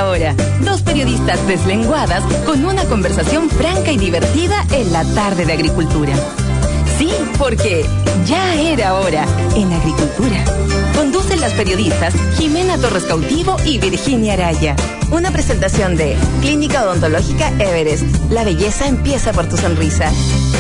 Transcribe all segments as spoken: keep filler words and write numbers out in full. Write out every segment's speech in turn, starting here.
ahora. Dos periodistas deslenguadas con una conversación franca y divertida en la tarde de agricultura. Sí, porque ya era hora en agricultura. Conducen las periodistas Jimena Torres Cautivo y Virginia Araya. Una presentación de Clínica Odontológica Everest. La belleza empieza por tu sonrisa.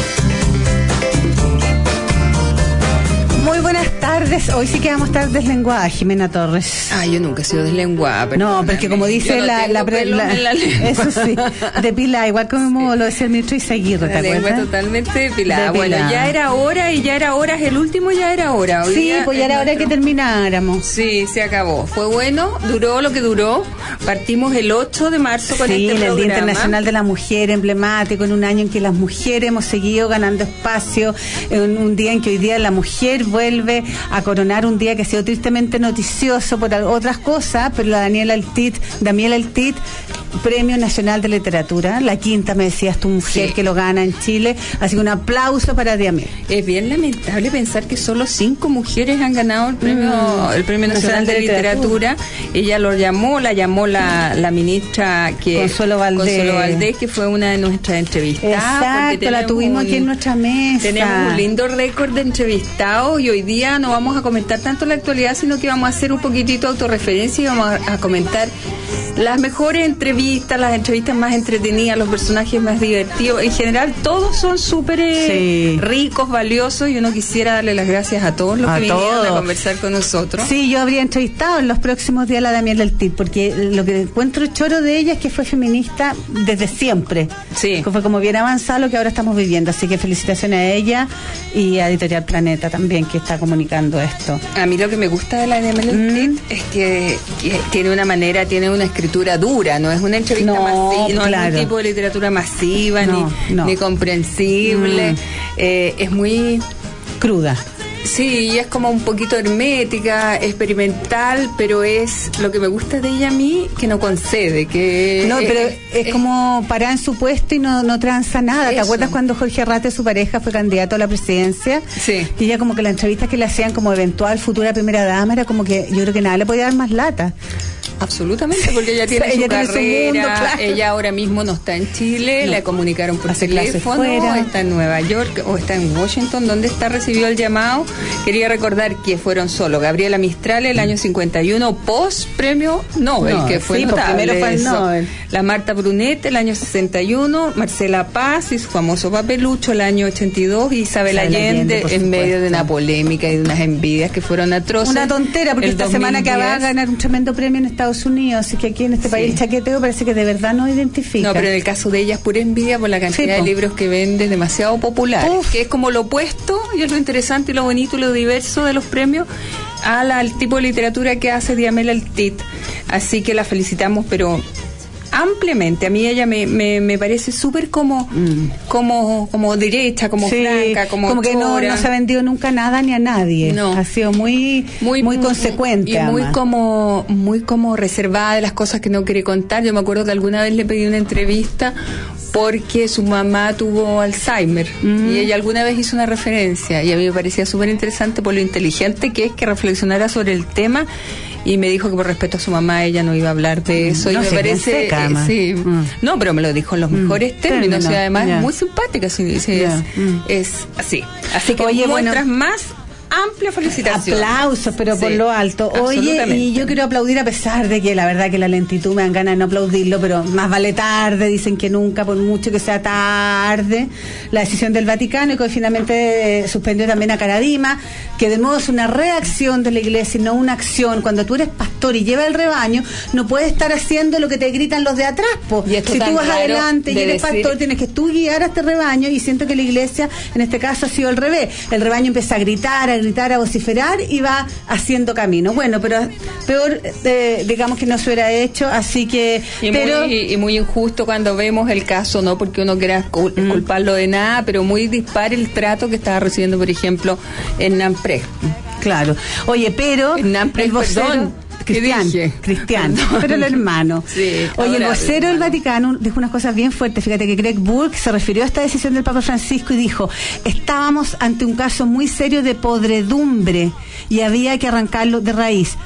Muy buenas tardes. Hoy sí que vamos a estar deslenguadas, Jimena Torres. Ah, yo nunca he sido deslenguada. No, pero es que como dice no la, la, la, la eso sí, depilada, igual como sí. Lo decía el ministro Izaguirre, ¿te acuerdas? La lengua totalmente depilada. Depilada. Bueno, ya era hora y ya era hora, es el último ya era hora. Hoy sí, día pues ya era hora que termináramos. Sí, se acabó. Fue bueno, duró lo que duró. Partimos el ocho de marzo con sí, este en el programa. Día Internacional de la Mujer, emblemático, en un año en que las mujeres hemos seguido ganando espacio, en un día en que hoy día la mujer vuelve a coronar un día que ha sido tristemente noticioso por otras cosas, pero la Daniela Altit, Daniela Altit, Premio Nacional de Literatura, la quinta, me decías tu mujer, sí, que lo gana en Chile, así que un aplauso para Daniela. Es bien lamentable pensar que solo cinco mujeres han ganado el premio, mm, el premio Nacional, Nacional de, de Literatura. Literatura. Ella lo llamó, la llamó la, la ministra que Consuelo Valdés. Consuelo Valdés, que fue una de nuestras entrevistadas. Exacto, la tuvimos un, aquí en nuestra mesa. Tenemos un lindo récord de entrevistados y hoy día no vamos a comentar tanto la actualidad, sino que vamos a hacer un poquitito autorreferencia y vamos a, a comentar las mejores entrevistas, las entrevistas más entretenidas, los personajes más divertidos. En general, todos son súper sí. ricos, valiosos, y uno quisiera darle las gracias a todos los a que todos. vinieron a conversar con nosotros. Sí, yo habría entrevistado en los próximos días a la Daniela Altit, porque lo que encuentro choro de ella es que fue feminista desde siempre. Sí. Que fue como bien avanzado lo que ahora estamos viviendo. Así que felicitaciones a ella y a Editorial Planeta también, que está comunicando esto. A mí lo que me gusta de la Daniela Altit mm. es que, que tiene una manera, tiene una escritura dura, no es una entrevista no, masiva, no claro. es un tipo de literatura masiva, no, ni, no. ni comprensible, mm. eh, es muy cruda. Sí, es como un poquito hermética, experimental, pero es lo que me gusta de ella a mí, que no concede, que... No, es, pero es, es como parar en su puesto y no, no tranza nada. Eso. ¿Te acuerdas cuando Jorge Arrate, su pareja, fue candidato a la presidencia? Sí. Y ella como que las entrevistas que le hacían como eventual futura primera dama, era como que yo creo que nada le podía dar más lata. Absolutamente, porque ella tiene ella su tiene carrera, su mundo, claro. Ella ahora mismo no está en Chile, no. La comunicaron por Hace teléfono, está en Nueva York o está en Washington, donde está, recibió el llamado. Quería recordar que fueron solo Gabriela Mistral el año cincuenta y uno, post premio Nobel, no, que fue sí, notable, primero fue el eso. Nobel. La Marta Brunet el año sesenta y uno, Marcela Paz y su famoso papelucho el año ochenta y dos, y Isabel Allende, Allende en medio de una polémica y de unas envidias que fueron atroces. Una tontera, porque esta semana que va a ganar un tremendo premio en Estados Unidos, así que aquí en este sí. país el chaqueteo parece que de verdad no identifica. No, pero en el caso de ella es pura envidia por la cantidad sí, de libros que vende, demasiado popular, Uf. que es como lo opuesto, y es lo interesante y lo bonito y lo diverso de los premios a la, al tipo de literatura que hace Daniela Altit. Así que la felicitamos, pero ampliamente. A mí ella me, me, me parece súper como, mm. como como derecha, como sí, franca, como como que no, no se ha vendido nunca nada ni a nadie. No. Ha sido muy muy, muy consecuente. Y además. muy como muy como reservada de las cosas que no quiere contar. Yo me acuerdo que alguna vez le pedí una entrevista porque su mamá tuvo Alzheimer mm. y ella alguna vez hizo una referencia y a mí me parecía súper interesante por lo inteligente que es que reflexionara sobre el tema, y me dijo que por respeto a su mamá ella no iba a hablar de eso. No, y me parece seca, eh, sí, mm. no, pero me lo dijo en los mejores mm. términos, y además yeah. es muy simpática, sí, sí, yeah. es, mm. es así. Así que Oye, muestras bueno, más amplia felicitación. Aplausos, pero sí, por lo alto. Oye, y yo quiero aplaudir a pesar de que la verdad que la lentitud me dan ganas de no aplaudirlo, pero más vale tarde, dicen que nunca, por mucho que sea tarde, la decisión del Vaticano, y que finalmente eh, suspendió también a Caradima, que de modo es una reacción de la Iglesia y no una acción. Cuando tú eres pastor y llevas el rebaño, no puedes estar haciendo lo que te gritan los de atrás, po. Si tú vas adelante y eres decir... pastor, tienes que tú guiar a este rebaño, y siento que la Iglesia en este caso ha sido al revés. El rebaño empieza a gritar, a gritar, a vociferar y va haciendo camino. Bueno, pero peor eh, digamos que no se hubiera hecho, así que y, pero muy, y muy injusto cuando vemos el caso, no porque uno quiera cul- mm. culparlo de nada, pero muy dispar el trato que estaba recibiendo, por ejemplo, en Nampre. Claro. Oye, pero en Nampre, el vocero, perdón, Cristian, Cristian, pero el hermano. Sí, Oye, el vocero del Vaticano dijo unas cosas bien fuertes. Fíjate que Greg Burke se refirió a esta decisión del Papa Francisco y dijo: estábamos ante un caso muy serio de podredumbre y había que arrancarlo de raíz.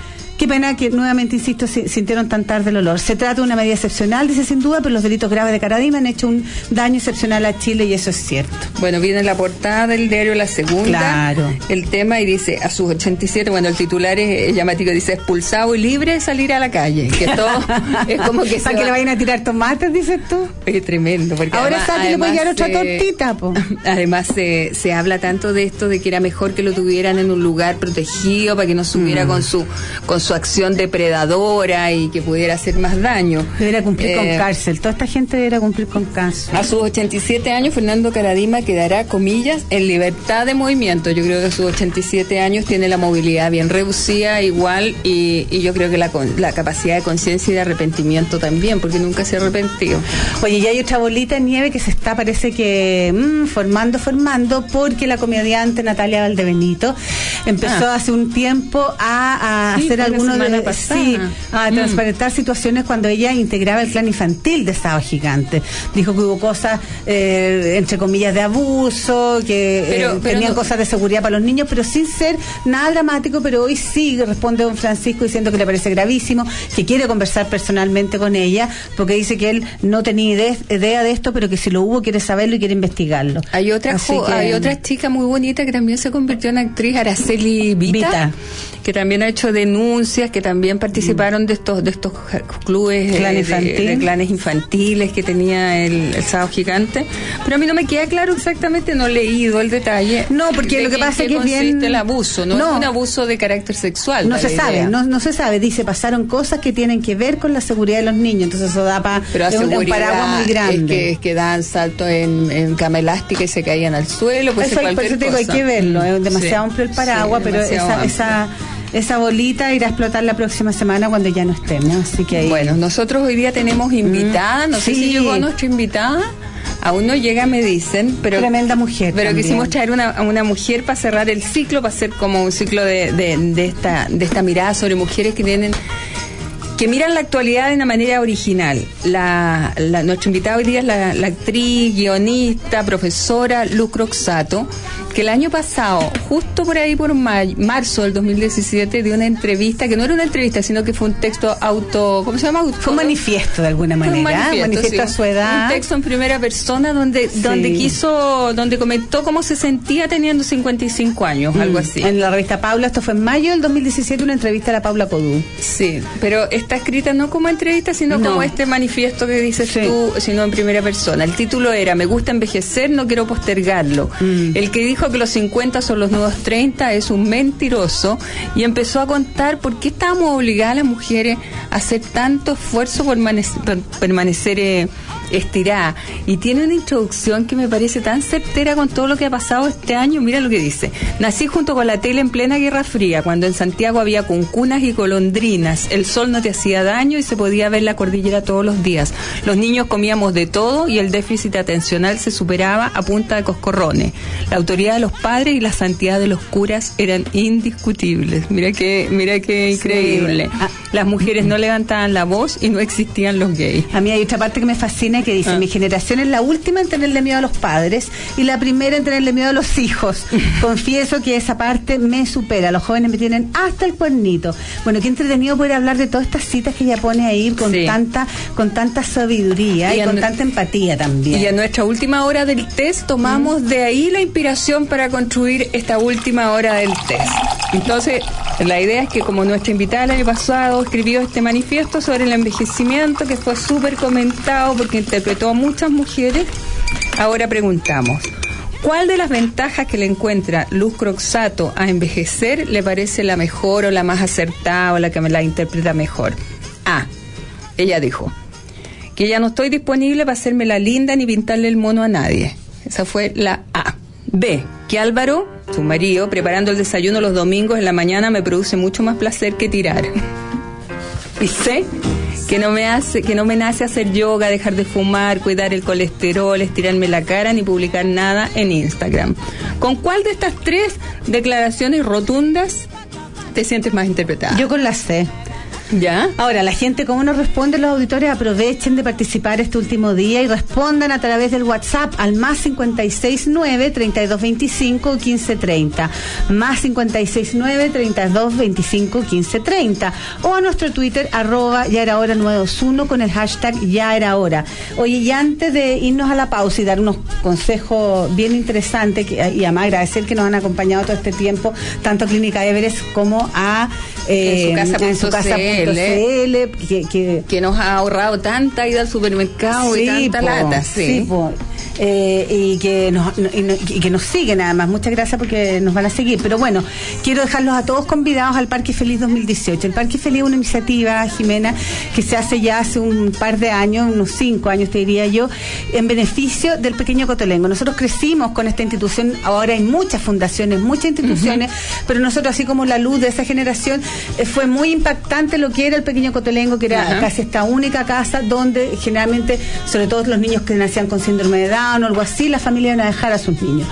Qué pena que, nuevamente insisto, sintieron tan tarde el olor. Se trata de una medida excepcional, dice sin duda, pero los delitos graves de Caradima han hecho un daño excepcional a Chile y eso es cierto. Bueno, viene en la portada del diario La Segunda, claro, el tema, y dice, a sus ochenta y siete, bueno, el titular es llamativo, dice, expulsado y libre de salir a la calle, que todo es como que... ¿Para que le vayan a tirar tomates, dices tú? Es tremendo, porque ahora además, está que le puede llevar otra tortita, po. Además se, se habla tanto de esto, de que era mejor que lo tuvieran en un lugar protegido para que no subiera mm. con su con su acción depredadora y que pudiera hacer más daño. Debería cumplir eh, con cárcel, toda esta gente debería cumplir con cárcel. A sus ochenta y siete años, Fernando Caradima quedará, comillas, en libertad de movimiento. Yo creo que a sus ochenta y siete años tiene la movilidad bien reducida igual, y, y yo creo que la, la capacidad de conciencia y de arrepentimiento también, porque nunca se ha arrepentido. Oye, y hay otra bolita de nieve que se está, parece que mmm, formando, formando, porque la comediante Natalia Valdebenito empezó ah. hace un tiempo a, a sí, hacer algunos de sí, a mm. transparentar situaciones cuando ella integraba el clan infantil de Sábado Gigante. Dijo que hubo cosas eh, entre comillas de abuso, que pero, eh, pero tenían no. cosas de seguridad para los niños, pero sin ser nada dramático. Pero hoy sí responde don Francisco diciendo que le parece gravísimo, que quiere conversar personalmente con ella, porque dice que él no tenía idea, idea de esto, pero que si lo hubo quiere saberlo y quiere investigarlo. Hay otra jo- que, hay otra chica muy bonita que también se convirtió en actriz, Araceli Vita, Vita, que también ha hecho denuncias, que también participaron mm. de estos de estos clubes Clan eh, de, de clanes infantiles que tenía el, el Sábado Gigante, pero a mí no me queda claro exactamente, no he leído el detalle. No, porque lo que pasa es que es bien el abuso, no, no es un abuso de carácter sexual. No se sabe, no, no se sabe. Dice, pasaron cosas que tienen que ver con la seguridad de los niños, entonces eso da para un, un paraguas muy grande. Es que, es que dan saltos en, en cama elástica y se caían al suelo, pues eso, hay, por eso te digo, hay que verlo, es demasiado sí, amplio el paraguas, sí, pero esa, esa esa bolita irá a explotar la próxima semana cuando ya no estemos, así que ahí... Bueno, nosotros hoy día tenemos invitada, no sí. sé si llegó nuestra invitada. Aún no llega, me dicen, pero tremenda mujer. Pero también. Quisimos traer una, a una mujer para cerrar el ciclo, para hacer como un ciclo de, de, de esta de esta mirada sobre mujeres que tienen que miran la actualidad de una manera original. La, la nuestra invitada hoy día es la, la actriz, guionista, profesora Luz Croxato, que el año pasado, justo por ahí por may, marzo del dos mil diecisiete, dio una entrevista, que no era una entrevista, sino que fue un texto auto, ¿cómo se llama? Auto, fue un manifiesto de alguna manera, un manifiesto, manifiesto sí. a su edad. Un texto en primera persona donde sí. donde quiso, donde comentó cómo se sentía teniendo cincuenta y cinco años, mm. algo así. En la revista Paula, esto fue en mayo del dos mil diecisiete, una entrevista a la Paula Codú. Sí, pero está escrita no como entrevista, sino no. como este manifiesto que dices sí. tú, sino en primera persona. El título era Me gusta envejecer, no quiero postergarlo. Mm. El que dijo que los cincuenta son los nuevos treinta es un mentiroso, y empezó a contar por qué estábamos obligadas las mujeres a hacer tanto esfuerzo por, permanecer, por permanecer eh, estirada. Y tiene una introducción que me parece tan certera con todo lo que ha pasado este año. Mira lo que dice: nací junto con la tele en plena Guerra Fría, cuando en Santiago había cuncunas y golondrinas, el sol no te hacía daño y se podía ver la cordillera todos los días. Los niños comíamos de todo y el déficit atencional se superaba a punta de coscorrones. La autoridad de los padres y la santidad de los curas eran indiscutibles. Mira que, mira que increíble. Sí. Las mujeres no levantaban la voz y no existían los gays. A mí hay otra parte que me fascina que dice, ah. mi generación es la última en tenerle miedo a los padres y la primera en tenerle miedo a los hijos. Confieso que esa parte me supera. Los jóvenes me tienen hasta el cuernito. Bueno, qué entretenido poder hablar de todas estas citas que ella pone ahí con sí. tanta con tanta sabiduría y, y con tanta empatía también. Y en nuestra última hora del test tomamos mm. de ahí la inspiración para construir esta última hora del test. Entonces, la idea es que como nuestra invitada el año pasado escribió este manifiesto sobre el envejecimiento, que fue súper comentado porque interpretó a muchas mujeres, ahora preguntamos, ¿cuál de las ventajas que le encuentra Luz Croxato a envejecer le parece la mejor o la más acertada o la que me la interpreta mejor? A. Ella dijo que ya no estoy disponible para hacerme la linda ni pintarle el mono a nadie. Esa fue la A. B. Que Álvaro, su marido, preparando el desayuno los domingos en la mañana me produce mucho más placer que tirar. Y C. Que no me hace, que no me nace hacer yoga, dejar de fumar, cuidar el colesterol, estirarme la cara ni publicar nada en Instagram. ¿Con cuál de estas tres declaraciones rotundas te sientes más interpretada? Yo con la C. ¿Ya? Ahora, la gente, ¿cómo nos responde? Los auditores aprovechen de participar este último día y respondan a través del WhatsApp al más cincuenta y seis nueve, treinta y dos veinticinco, quince treinta, más cincuenta y seis nueve, treinta y dos veinticinco, quince treinta, o a nuestro Twitter, arroba ya era hora nueve dos uno, con el hashtag ya era hora. Oye, y antes de irnos a la pausa y dar unos consejos bien interesantes, que, y además agradecer que nos han acompañado todo este tiempo, tanto a Clínica Everest como a eh, en su casa, en su casa C L, que, que, que nos ha ahorrado tanta ida al supermercado, sí, y tanta po, lata, sí, sí po. Eh, y que nos y, no, y que nos siguen además. Muchas gracias porque nos van a seguir. Pero bueno, quiero dejarlos a todos convidados al Parque Feliz dos mil dieciocho. El Parque Feliz es una iniciativa, Jimena, que se hace ya hace un par de años, unos cinco años te diría yo, en beneficio del pequeño cotolengo. Nosotros crecimos con esta institución, ahora hay muchas fundaciones, muchas instituciones, uh-huh. pero nosotros, así como la luz de esa generación, eh, fue muy impactante lo que era el pequeño cotolengo, que era uh-huh. casi esta única casa donde generalmente, sobre todo los niños que nacían con síndrome de Down o algo así, la familia iban a dejar a sus niños.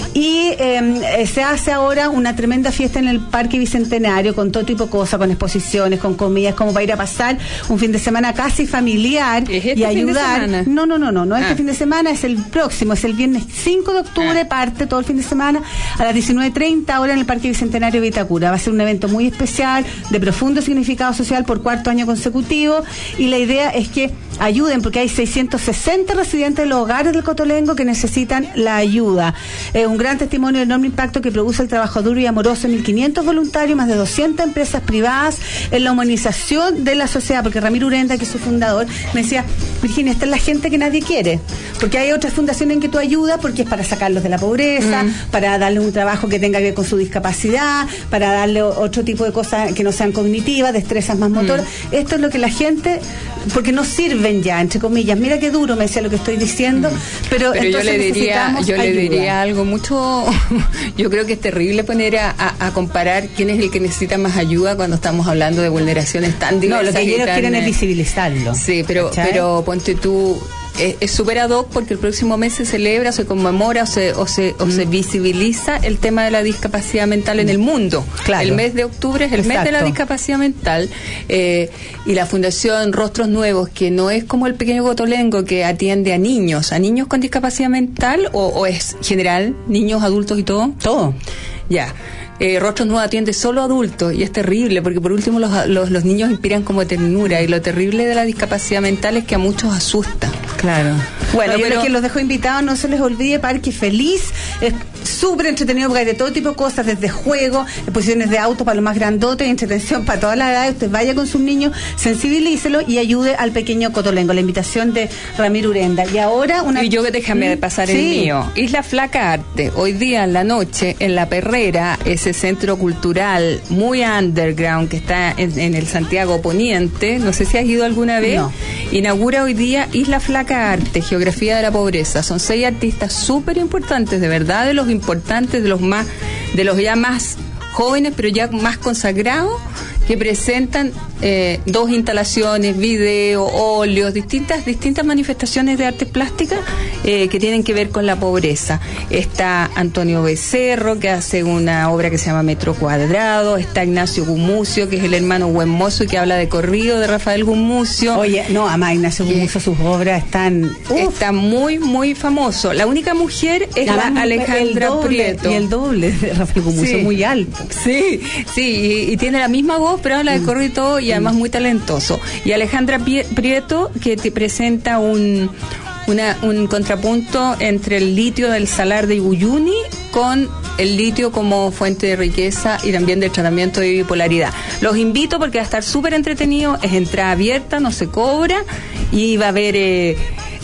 Y eh, se hace ahora una tremenda fiesta en el Parque Bicentenario, con todo tipo de cosas, con exposiciones, con comidas, como para ir a pasar un fin de semana casi familiar ¿Es este y ayudar. Fin de semana? No, no, no, no, no ah. este fin de semana, es el próximo, es el viernes cinco de octubre, ah. parte todo el fin de semana a las diecinueve treinta, ahora en el Parque Bicentenario de Vitacura. Va a ser un evento muy especial, de profundo significado social por cuarto año consecutivo, y la idea es que ayuden, porque hay seiscientos sesenta residentes de los hogares del Cotolengo que necesitan la ayuda. Es eh, un gran testimonio del enorme impacto que produce el trabajo duro y amoroso en mil quinientos voluntarios, más de doscientas empresas privadas, en la humanización de la sociedad, porque Ramiro Urenda, que es su fundador, me decía, Virginia, esta es la gente que nadie quiere, porque hay otras fundaciones en que tú ayudas porque es para sacarlos de la pobreza, mm. para darle un trabajo que tenga que ver con su discapacidad, para darle otro tipo de cosas que no sean cognitivas, destrezas más motoras. Mm. Esto es lo que la gente, porque no sirven ya, entre comillas. Mira qué duro me decía lo que estoy diciendo, mm. pero, pero yo le diría, yo le diría algo mucho, yo creo que es terrible poner a, a, a comparar quién es el que necesita más ayuda cuando estamos hablando de vulneraciones tan diversas. No, lo que ellos tan, quieren es visibilizarlo. Sí, pero, pero ponte tú, es súper ad hoc porque el próximo mes se celebra, se conmemora o se, o se, o mm. se visibiliza el tema de la discapacidad mental en el mundo. Claro. El mes de octubre es el Exacto. mes de la discapacidad mental, eh, y la Fundación Rostros Nuevos, que no es como el pequeño Cotolengo, que atiende a niños, a niños con discapacidad mental, o, o es general, niños, adultos y todo. Todo. Ya. Eh, Rostros Nuevos atiende solo adultos, y es terrible porque por último los, los, los niños inspiran como ternura, y lo terrible de la discapacidad mental es que a muchos asusta. Claro. Bueno, no, pero que los dejo invitados, no se les olvide, Parque Feliz, es súper entretenido porque hay de todo tipo de cosas, desde juegos, exposiciones de autos para los más grandotes, entretención para todas las edades. Usted vaya con sus niños, sensibilícelo y ayude al pequeño Cotolengo. La invitación de Ramiro Urenda. Y ahora una... Y yo, déjame pasar sí. el mío. Isla Flaca Arte, hoy día en la noche, en La Perrera, ese centro cultural muy underground que está en, en el Santiago Poniente, no sé si has ido alguna vez, no. inaugura hoy día Isla Flaca Arte, Geografía de la Pobreza. Son seis artistas súper importantes, de verdad, de los importantes, de los más, de los ya más jóvenes, pero ya más consagrados, que presentan eh, dos instalaciones, video, óleos, distintas distintas manifestaciones de artes plásticas eh, que tienen que ver con la pobreza. Está Antonio Becerro, que hace una obra que se llama Metro Cuadrado. Está Ignacio Gumucio, que es el hermano Huemoso y que habla de corrido de Rafael Gumucio. Oye, no, ama Ignacio Gumucio, sus obras están... Uf. Está muy, muy famoso. La única mujer es la, la Alejandra doble, Prieto. Y el doble de Rafael Gumucio, sí. muy alto. Sí, sí, y, y tiene la misma voz, pero habla de mm. corrido y todo, y además muy talentoso. Y Alejandra Prieto, que te presenta un, una, un contrapunto entre el litio del salar de Uyuni con el litio como fuente de riqueza y también del tratamiento de bipolaridad. Los invito porque va a estar súper entretenido, es entrada abierta, no se cobra, y va a haber eh,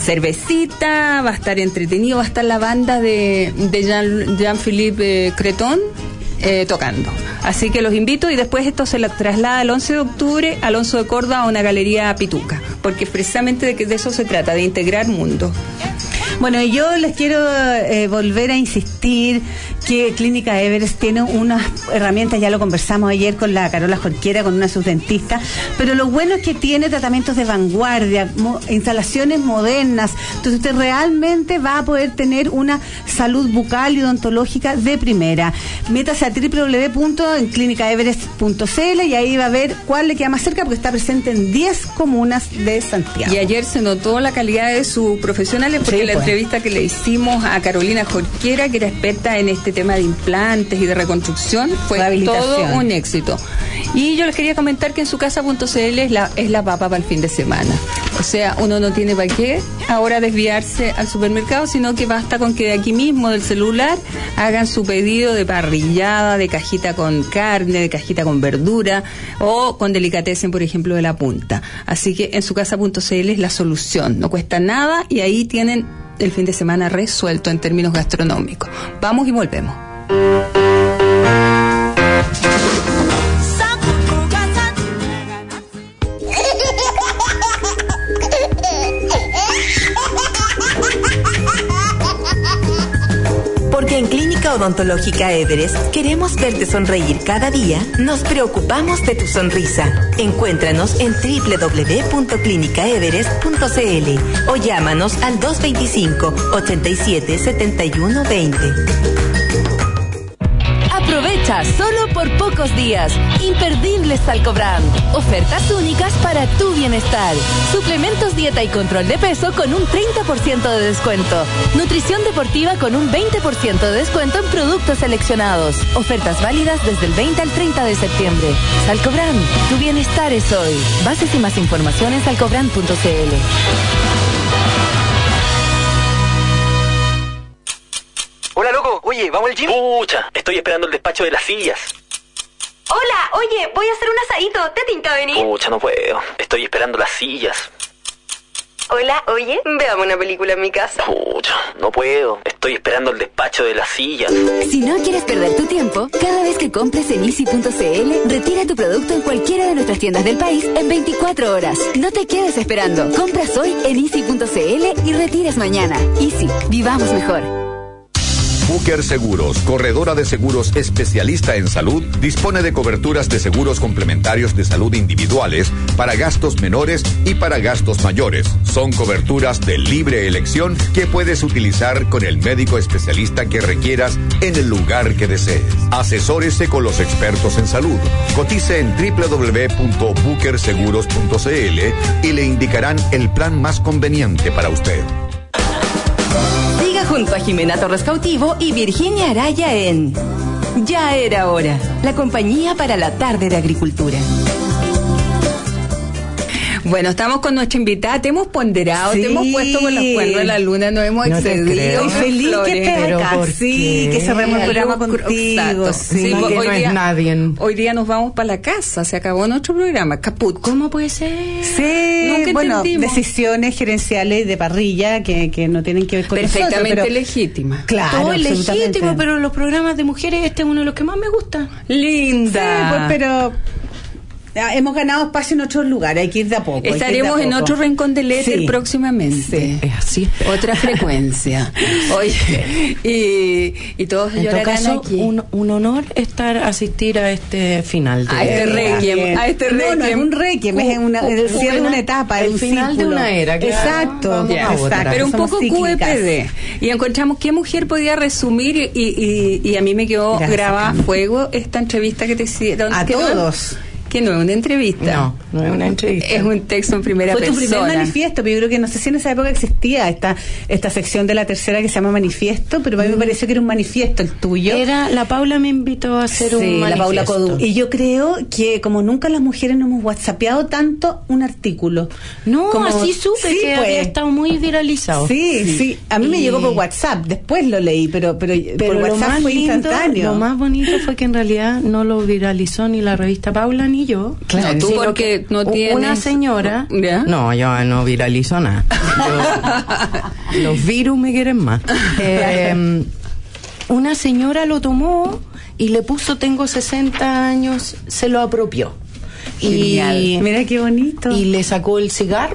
cervecita, va a estar entretenido, va a estar la banda de, de Jean, Jean-Philippe eh, Creton eh, tocando. Así que los invito, y después esto se la traslada el once de octubre al Alonso de Córdoba a una galería Pituca, porque precisamente de, que de eso se trata, de integrar mundo. Bueno, yo les quiero eh, volver a insistir que Clínica Everest tiene unas herramientas, ya lo conversamos ayer con la Carola Jorquera, con una subdentista, pero lo bueno es que tiene tratamientos de vanguardia, mo- instalaciones modernas, entonces usted realmente va a poder tener una salud bucal y odontológica de primera. Métase a doble u doble u doble u punto clínica everest punto c l y ahí va a ver cuál le queda más cerca, porque está presente en diez comunas de Santiago. Y ayer se notó la calidad de sus profesionales, porque sí, la pues. entrevista que le hicimos a Carolina Jorquera, que era experta en este tema de implantes y de reconstrucción, fue todo un éxito. Y yo les quería comentar que en su casa punto c l es la, es la papa para el fin de semana. O sea, uno no tiene para qué ahora desviarse al supermercado, sino que basta con que de aquí mismo, del celular, hagan su pedido de parrillada, de cajita con carne, de cajita con verdura, o con delicatessen, por ejemplo, de la punta. Así que en su casa punto c l es la solución. No cuesta nada y ahí tienen el fin de semana resuelto en términos gastronómicos. Vamos y volvemos. Porque en Clínica Odontológica Everest queremos verte sonreír cada día, nos preocupamos de tu sonrisa. Encuéntranos en doble u doble u doble u punto clínica everest punto c l o llámanos al dos veinticinco, ochenta y siete, setenta y uno, veinte. Aprovecha solo por pocos días. Imperdibles Salcobrand. Ofertas únicas para tu bienestar. Suplementos dieta y control de peso con un treinta por ciento de descuento. Nutrición deportiva con un veinte por ciento de descuento en productos seleccionados. Ofertas válidas desde el veinte al treinta de septiembre. Salcobrand, tu bienestar es hoy. Bases y más información en salcobrand punto c l. Hola, loco. Oye, ¿vamos al gym? Pucha, estoy esperando el despacho de las sillas. Hola, oye, voy a hacer un asadito. ¿Te tinca venir? Pucha, no puedo. Estoy esperando las sillas. Hola, oye, veamos una película en mi casa. Pucha, no puedo. Estoy esperando el despacho de las sillas. Si no quieres perder tu tiempo, cada vez que compres en easy punto c l, retira tu producto en cualquiera de nuestras tiendas del país en veinticuatro horas. No te quedes esperando. Compras hoy en easy punto c l y retires mañana. Easy, vivamos mejor. Booker Seguros, corredora de seguros especialista en salud, dispone de coberturas de seguros complementarios de salud individuales para gastos menores y para gastos mayores. Son coberturas de libre elección que puedes utilizar con el médico especialista que requieras en el lugar que desees. Asesórese con los expertos en salud. Cotice en doble u doble u doble u punto booker seguros punto c l y le indicarán el plan más conveniente para usted. Junto a Jimena Torres Cautivo y Virginia Araya en Ya Era Hora, la compañía para la tarde de agricultura. Bueno, estamos con nuestra invitada, te hemos ponderado, sí. te hemos puesto con los cuernos de la luna, nos hemos no excedido. Estoy feliz que estés acá, sí, que cerremos el programa contigo. Sí, sí, no, que hoy, no día, es nadie. Hoy día nos vamos para la casa, se acabó nuestro programa, caput. ¿Cómo puede ser? Sí, Nunca bueno, entendimos. Decisiones gerenciales de parrilla que, que no tienen que ver con perfectamente nosotros, pero, legítima. Claro, todo es legítimo, pero los programas de mujeres, este es uno de los que más me gusta. Linda. Sí, pues, pero hemos ganado espacio en otros lugares, hay que ir de a poco. Estaremos en otro rincón del éter sí. próximamente. Sí. Es así. Otra frecuencia. Oye, y, y todos en llorarán todo caso, aquí. Un, un honor estar asistir a este final. De a este requiem. A este no, requiem. no es un requiem, es una, el cierre de una etapa, el un final círculo. de una era. Claro. Exacto, Ya, exacto. pero un Somos poco cíclicas. Q E P D. Y encontramos qué mujer podía resumir y, y, y, y a mí me quedó Gracias, grabada a Carmen. fuego esta entrevista que te hicieron. A que todos. No, que no es una entrevista. No, no es una entrevista. Es un texto en primera Fue persona. tu primer manifiesto, pero yo creo que no sé si en esa época existía esta esta sección de la tercera que se llama manifiesto, pero a mí me pareció que era un manifiesto el tuyo. Era, la Paula me invitó a hacer sí, un manifiesto. la Paula Codú. Y yo creo que como nunca las mujeres nos hemos whatsappeado tanto un artículo. No, como, así supe sí, que pues, había estado muy viralizado. Sí, sí, sí. A mí y... me llegó por WhatsApp, después lo leí, pero pero, pero por WhatsApp lo más fue lindo, instantáneo. Lo más bonito fue que en realidad no lo viralizó ni la revista Paula ni yo. Claro. No, tú porque no tienes... Una señora... ¿Ya? No, yo no viralizo nada. Yo, los virus me quieren más. Eh, una señora lo tomó y le puso tengo sesenta años, se lo apropió. Genial. Y mira qué bonito. Y le sacó el cigarro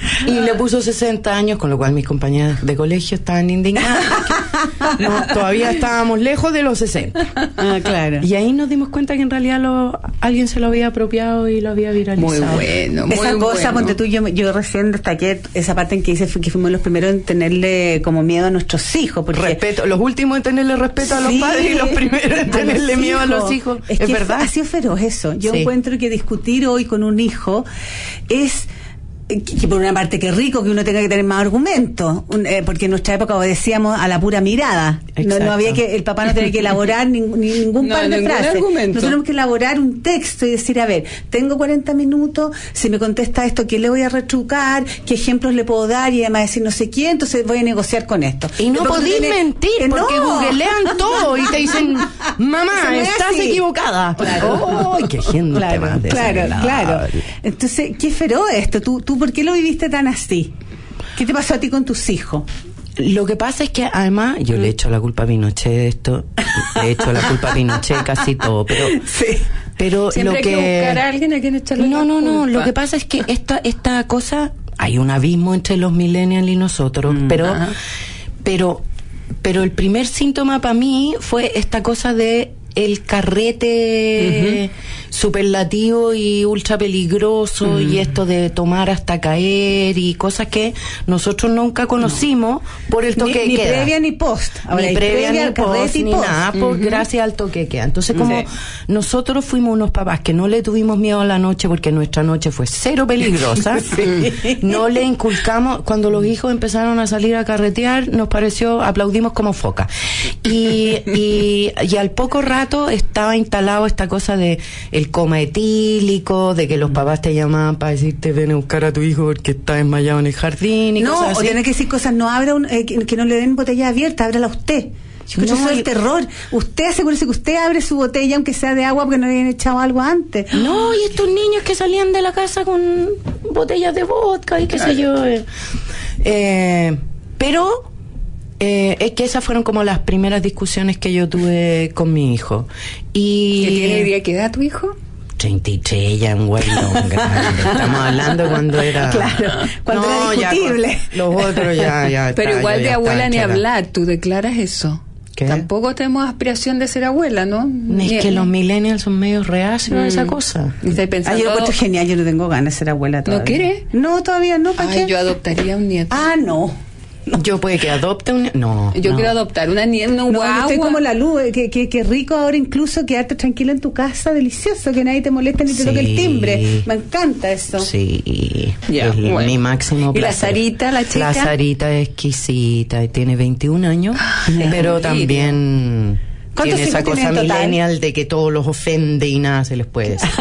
Y le puso sesenta años, con lo cual mis compañeras de colegio estaban indignadas. No, todavía estábamos lejos de los sesenta. Ah, claro. Y ahí nos dimos cuenta que en realidad lo, alguien se lo había apropiado y lo había viralizado. Muy bueno, muy esa cosa, bueno. ponte tú, yo, yo recién destaqué esa parte en que dice que fuimos los primeros en tenerle como miedo a nuestros hijos. Porque respeto, los últimos en tenerle respeto a los sí, padres y los primeros en tenerle miedo a los hijos. Es, es que verdad. Ha sido feroz eso. Yo sí. encuentro que discutir hoy con un hijo es... que por una parte que rico que uno tenga que tener más argumentos, un, eh, porque en nuestra época obedecíamos a la pura mirada. No, no había que, el papá no tenía que elaborar ni, ni ningún no, par de frases. Argumento. Nosotros tenemos que elaborar un texto y decir, a ver, tengo cuarenta minutos, si me contesta esto, ¿qué le voy a retrucar? ¿Qué ejemplos le puedo dar? Y además decir no sé quién, entonces voy a negociar con esto. Y no podís tiene, mentir, eh, porque no. googlean todo y te dicen, mamá, estás así. equivocada. Claro. ¡Ay, qué gente claro, más claro, claro. Entonces, qué feroz esto. Tú, tú ¿por qué lo viviste tan así? ¿Qué te pasó a ti con tus hijos? Lo que pasa es que además yo le echo la culpa a Pinochet de esto, le echo la culpa a Pinochet casi todo, pero sí. pero siempre lo hay que, que buscar a alguien a quien echarle no la no no culpa. Lo que pasa es que esta esta cosa, hay un abismo entre los millennials y nosotros, mm, pero ajá. pero pero el primer síntoma para mí fue esta cosa de el carrete uh-huh. superlativo y ultra peligroso uh-huh. y esto de tomar hasta caer y cosas que nosotros nunca conocimos no. por el toque ni, de queda. Ni previa ni post. Ahora, ni previa, previa ni post, ni post. nada, por, uh-huh. gracias al toque de queda. Entonces, como sí. nosotros fuimos unos papás que no le tuvimos miedo a la noche porque nuestra noche fue cero peligrosa, sí. no le inculcamos, cuando los hijos empezaron a salir a carretear, nos pareció, aplaudimos como foca. Y, y, y al poco rato estaba instalado esta cosa de el coma etílico, de que los papás te llamaban para decirte ven a buscar a tu hijo porque está desmayado en el jardín y no, cosas así. O tener que decir cosas, no abra un, eh, que, que no le den botella abierta, ábrala usted. Yo creo no, eso es el terror. Usted asegúrese que usted abre su botella aunque sea de agua porque no le habían echado algo antes. No, y estos niños que salían de la casa con botellas de vodka y qué sé yo. Eh, eh, pero Eh, es que esas fueron como las primeras discusiones que yo tuve con mi hijo. Y ¿Qué tiene idea qué edad tu hijo? treinta y tres, ya un guarilón grande. Estamos hablando cuando era... Claro, cuando no, era discutible. Ya, los otros ya... ya Pero está, igual de abuela ni chacada. hablar, tú declaras eso. ¿Qué? Tampoco tenemos aspiración de ser abuela, ¿no? Es que los millennials son medio reacios a mm. esa cosa. ¿Estás pensando? Ah, yo lo encuentro genial, yo no tengo ganas de ser abuela todavía. ¿No quieres? No, todavía no, ¿para Ay, qué? yo adoptaría un nieto. Ah, no. No. Yo puede que adopte un... No. Yo no. quiero adoptar una nieta, un no, guagua. Estoy como la luz, que, que, que rico ahora incluso quedarte tranquilo en tu casa, delicioso, que nadie te moleste ni te sí. toque el timbre. Me encanta eso. Sí, ya, es bueno. mi máximo placer. ¿Y la Sarita, la chica? La Sarita es exquisita, tiene veintiún años, Ay, pero también... Tiene esa cosa millennial de que todos los ofende y nada se les puede decir.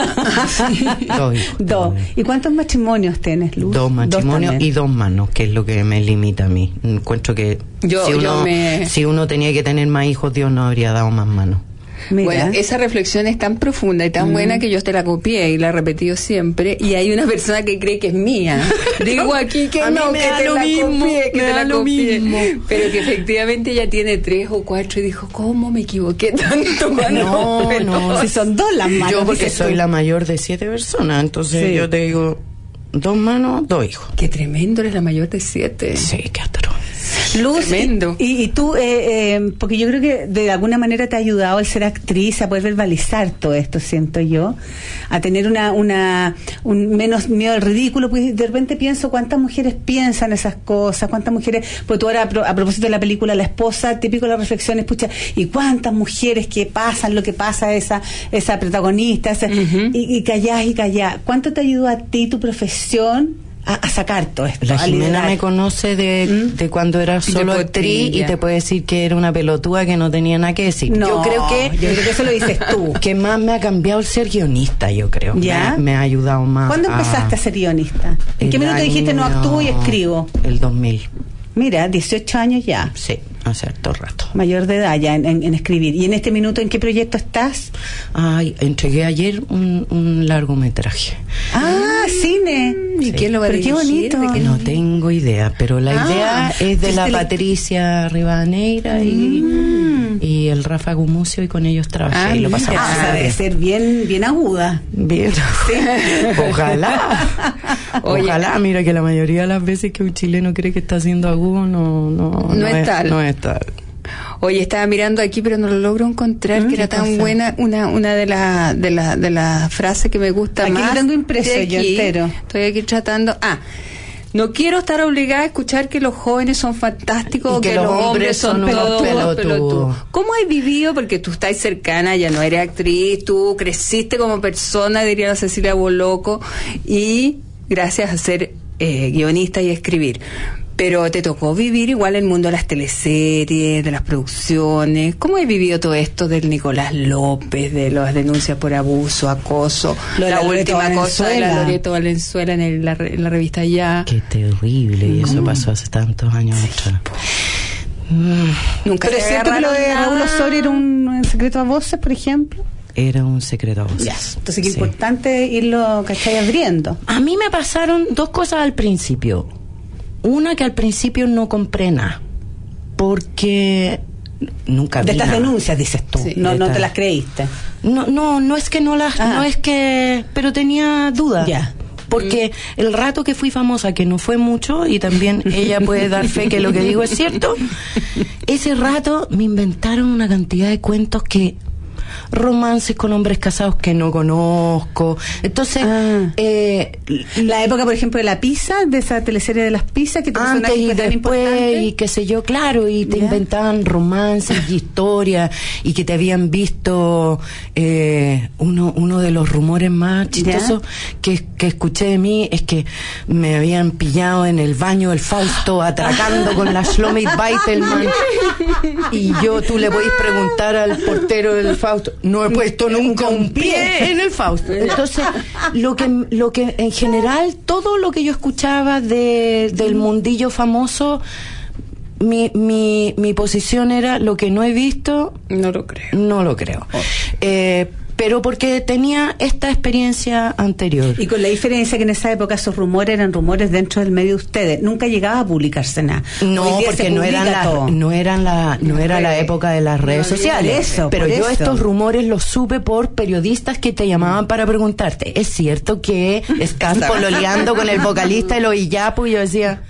Dos hijos. Dos. ¿Y cuántos matrimonios tienes, Luz? Dos matrimonios dos y dos manos, que es lo que me limita a mí. Encuentro que yo, si, uno, yo me... si uno tenía que tener más hijos, Dios no habría dado más manos. Mira. Bueno, esa reflexión es tan profunda y tan mm. buena que yo te la copié y la he repetido siempre, y hay una persona que cree que es mía. Digo aquí que a no, que te la mismo, copié, que te la copié, mismo. pero que efectivamente ella tiene tres o cuatro y dijo, ¿cómo me equivoqué tanto? No, pero, no, si son dos las manos. Yo porque soy tú. la mayor de siete personas, entonces sí. yo te digo, dos manos, dos hijos. Qué tremendo, eres la mayor de siete. Sí, qué atroz. Luz, tremendo. Y, y tú, eh, eh, porque yo creo que de alguna manera te ha ayudado el ser actriz a poder verbalizar todo esto, siento yo, a tener una, una, un menos miedo al ridículo, porque de repente pienso cuántas mujeres piensan esas cosas, cuántas mujeres, pues tú ahora a, pro, a propósito de la película La Esposa, típico de la reflexión, escucha, y cuántas mujeres que pasan lo que pasa a esa, esa protagonista, esa, uh-huh. y, y callás y callás. ¿Cuánto te ayudó a ti tu profesión A, a sacar todo esto? La Jimena me conoce de, ¿Mm? de cuando era solo actriz y te puede decir que era una pelotúa que no tenía nada que decir. No, yo creo que yo creo que eso lo dices tú. Que más me ha cambiado el ser guionista, yo creo. ¿Ya? Me, me ha ayudado más. ¿Cuándo a, empezaste a ser guionista? ¿En qué minuto dijiste no actúo y escribo? El dos mil. Mira, dieciocho años ya. Sí, hace harto rato. Mayor de edad ya en, en, en escribir. ¿Y en este minuto en qué proyecto estás? Ay, entregué ayer un, un largometraje. Ah, cine. ¿Y sí. quién lo va a dirigir? Qué bonito. ¿De qué no tengo idea, pero la ah, idea es de la Patricia Rivadeneira y, mm. y el Rafa Gumucio, y con ellos trabajé. Ah, y lo pasaba. Ah, o sea, debe ser bien, bien aguda. Bien. Sí. Ojalá. Ojalá. Mira que la mayoría de las veces que un chileno cree que está haciendo agudo, no, no, no, no es tal. No es tal. Oye, estaba mirando aquí, pero no lo logro encontrar, que era tan cosa? buena una una de las de la, de la frases que me gusta aquí más. Aquí tengo impreso yo entero. Estoy aquí tratando. Ah, no quiero estar obligada a escuchar que los jóvenes son fantásticos o que, que los hombres son, son todos pelotudos. Pelotudo. ¿Cómo has vivido? Porque tú estás cercana, ya no eres actriz, tú creciste como persona, diría la Cecilia Boloco, y gracias a ser eh, guionista y escribir. Pero te tocó vivir igual el mundo de las teleseries, de las producciones. ¿Cómo has vivido todo esto del Nicolás López, de las denuncias por abuso, acoso, Lo de la, la última cosa de la Loreto Valenzuela en, el, la, en la revista Ya? Qué terrible, y eso mm. pasó hace tantos años sí. atrás. Mm. Nunca. Pero es cierto que lo de Raúl Osorio era un, un secreto a voces, por ejemplo. Era un secreto a voces. Ya. Entonces, qué sí. importante irlo, ¿cachai? Abriendo. A mí me pasaron dos cosas al principio. Una, que al principio no compré nada, porque nunca vi de estas nada. Denuncias, dices tú, sí, no, no te las creíste. No, no, no es que no las, ah. no es que, pero tenía dudas. Ya. Porque mm. el rato que fui famosa, que no fue mucho, y también ella puede dar fe que lo que digo es cierto, ese rato me inventaron una cantidad de cuentos que romances con hombres casados que no conozco. Entonces, ah. eh, la época, por ejemplo, de la pizza, de esa teleserie de las pizzas, que antes y después, y qué sé yo, claro, y te yeah. inventaban romances y historias, y que te habían visto eh, uno uno de los rumores más chistosos yeah. que, que escuché de mí es que me habían pillado en el baño del Fausto atracando con la Shlomit Beitelman, y yo, tú le podés preguntar al portero del Fausto, no he puesto nunca un pie en el Fausto. Entonces, lo que lo que en general, todo lo que yo escuchaba de, del mundillo famoso, mi, mi, mi posición era: lo que no he visto, no lo creo. No lo creo. Oh. Eh, pero porque tenía esta experiencia anterior. Y con la diferencia que en esa época esos rumores eran rumores dentro del medio de ustedes, nunca llegaba a publicarse nada. No, porque no eran, la, no eran la no era la época de las redes no, sociales. Eso, pero yo eso. Estos rumores los supe por periodistas que te llamaban para preguntarte: ¿es cierto que estás pololeando con el vocalista de los Iyapu? Y yo decía,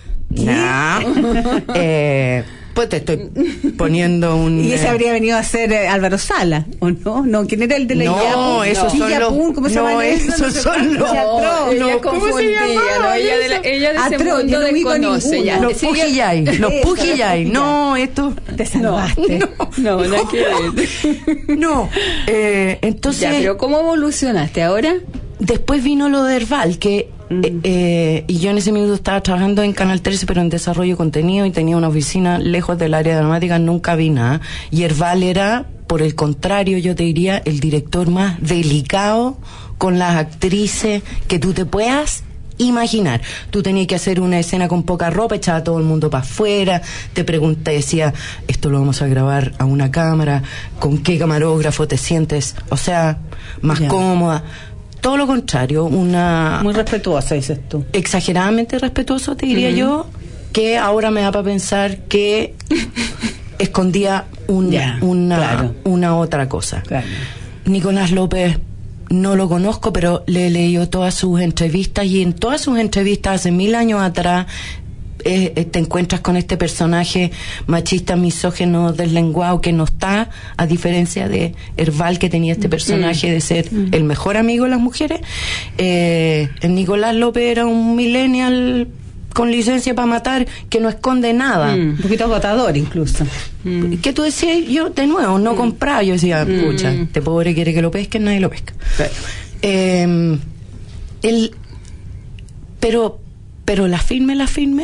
no. eh... pues te estoy poniendo un... Y ese eh... habría venido a ser eh, Álvaro Sala, ¿o no? No, ¿quién era el de la No, Iyapu? esos no. son los... ¿Cómo se no, llama esos eso? son los... No, ella no, ¿cómo se llamaba? No, ella de, la, ella de ese Atro, mundo desconoce. Ya. Los Pujillay, los Pujillay. No, esto... Te salvaste. No, no, no, no que ver. No, eh, entonces... Ya, pero ¿cómo evolucionaste ahora? Después vino lo de Herbal, que... Eh, eh, y yo en ese minuto estaba trabajando en Canal trece, pero en desarrollo de contenido, y tenía una oficina lejos del área dramática, nunca vi nada. Y Herbal era, por el contrario, yo te diría, el director más delicado con las actrices que tú te puedas imaginar. Tú tenías que hacer una escena con poca ropa, echaba todo el mundo para afuera, te pregunté, decía, esto lo vamos a grabar a una cámara, ¿con qué camarógrafo te sientes? O sea, más yeah. cómoda. Todo lo contrario, una... Muy respetuosa, dices tú. Exageradamente respetuoso, te diría uh-huh. yo, que ahora me da para pensar que escondía un, yeah, una, claro. una otra cosa. Claro. Nicolás López no lo conozco, pero le he leído todas sus entrevistas, y en todas sus entrevistas hace mil años atrás Eh, eh, te encuentras con este personaje machista, misógeno, deslenguado, que no está, a diferencia de Herbal, que tenía este personaje mm. de ser mm. el mejor amigo de las mujeres. eh, el Nicolás López era un millennial con licencia para matar, que no esconde nada, mm. un poquito agotador incluso. mm. que tú decías, yo de nuevo no mm. compraba, yo decía, mm. pucha, este pobre quiere que lo pesquen, nadie lo pesca. Claro. eh, el, pero pero la firme, la firme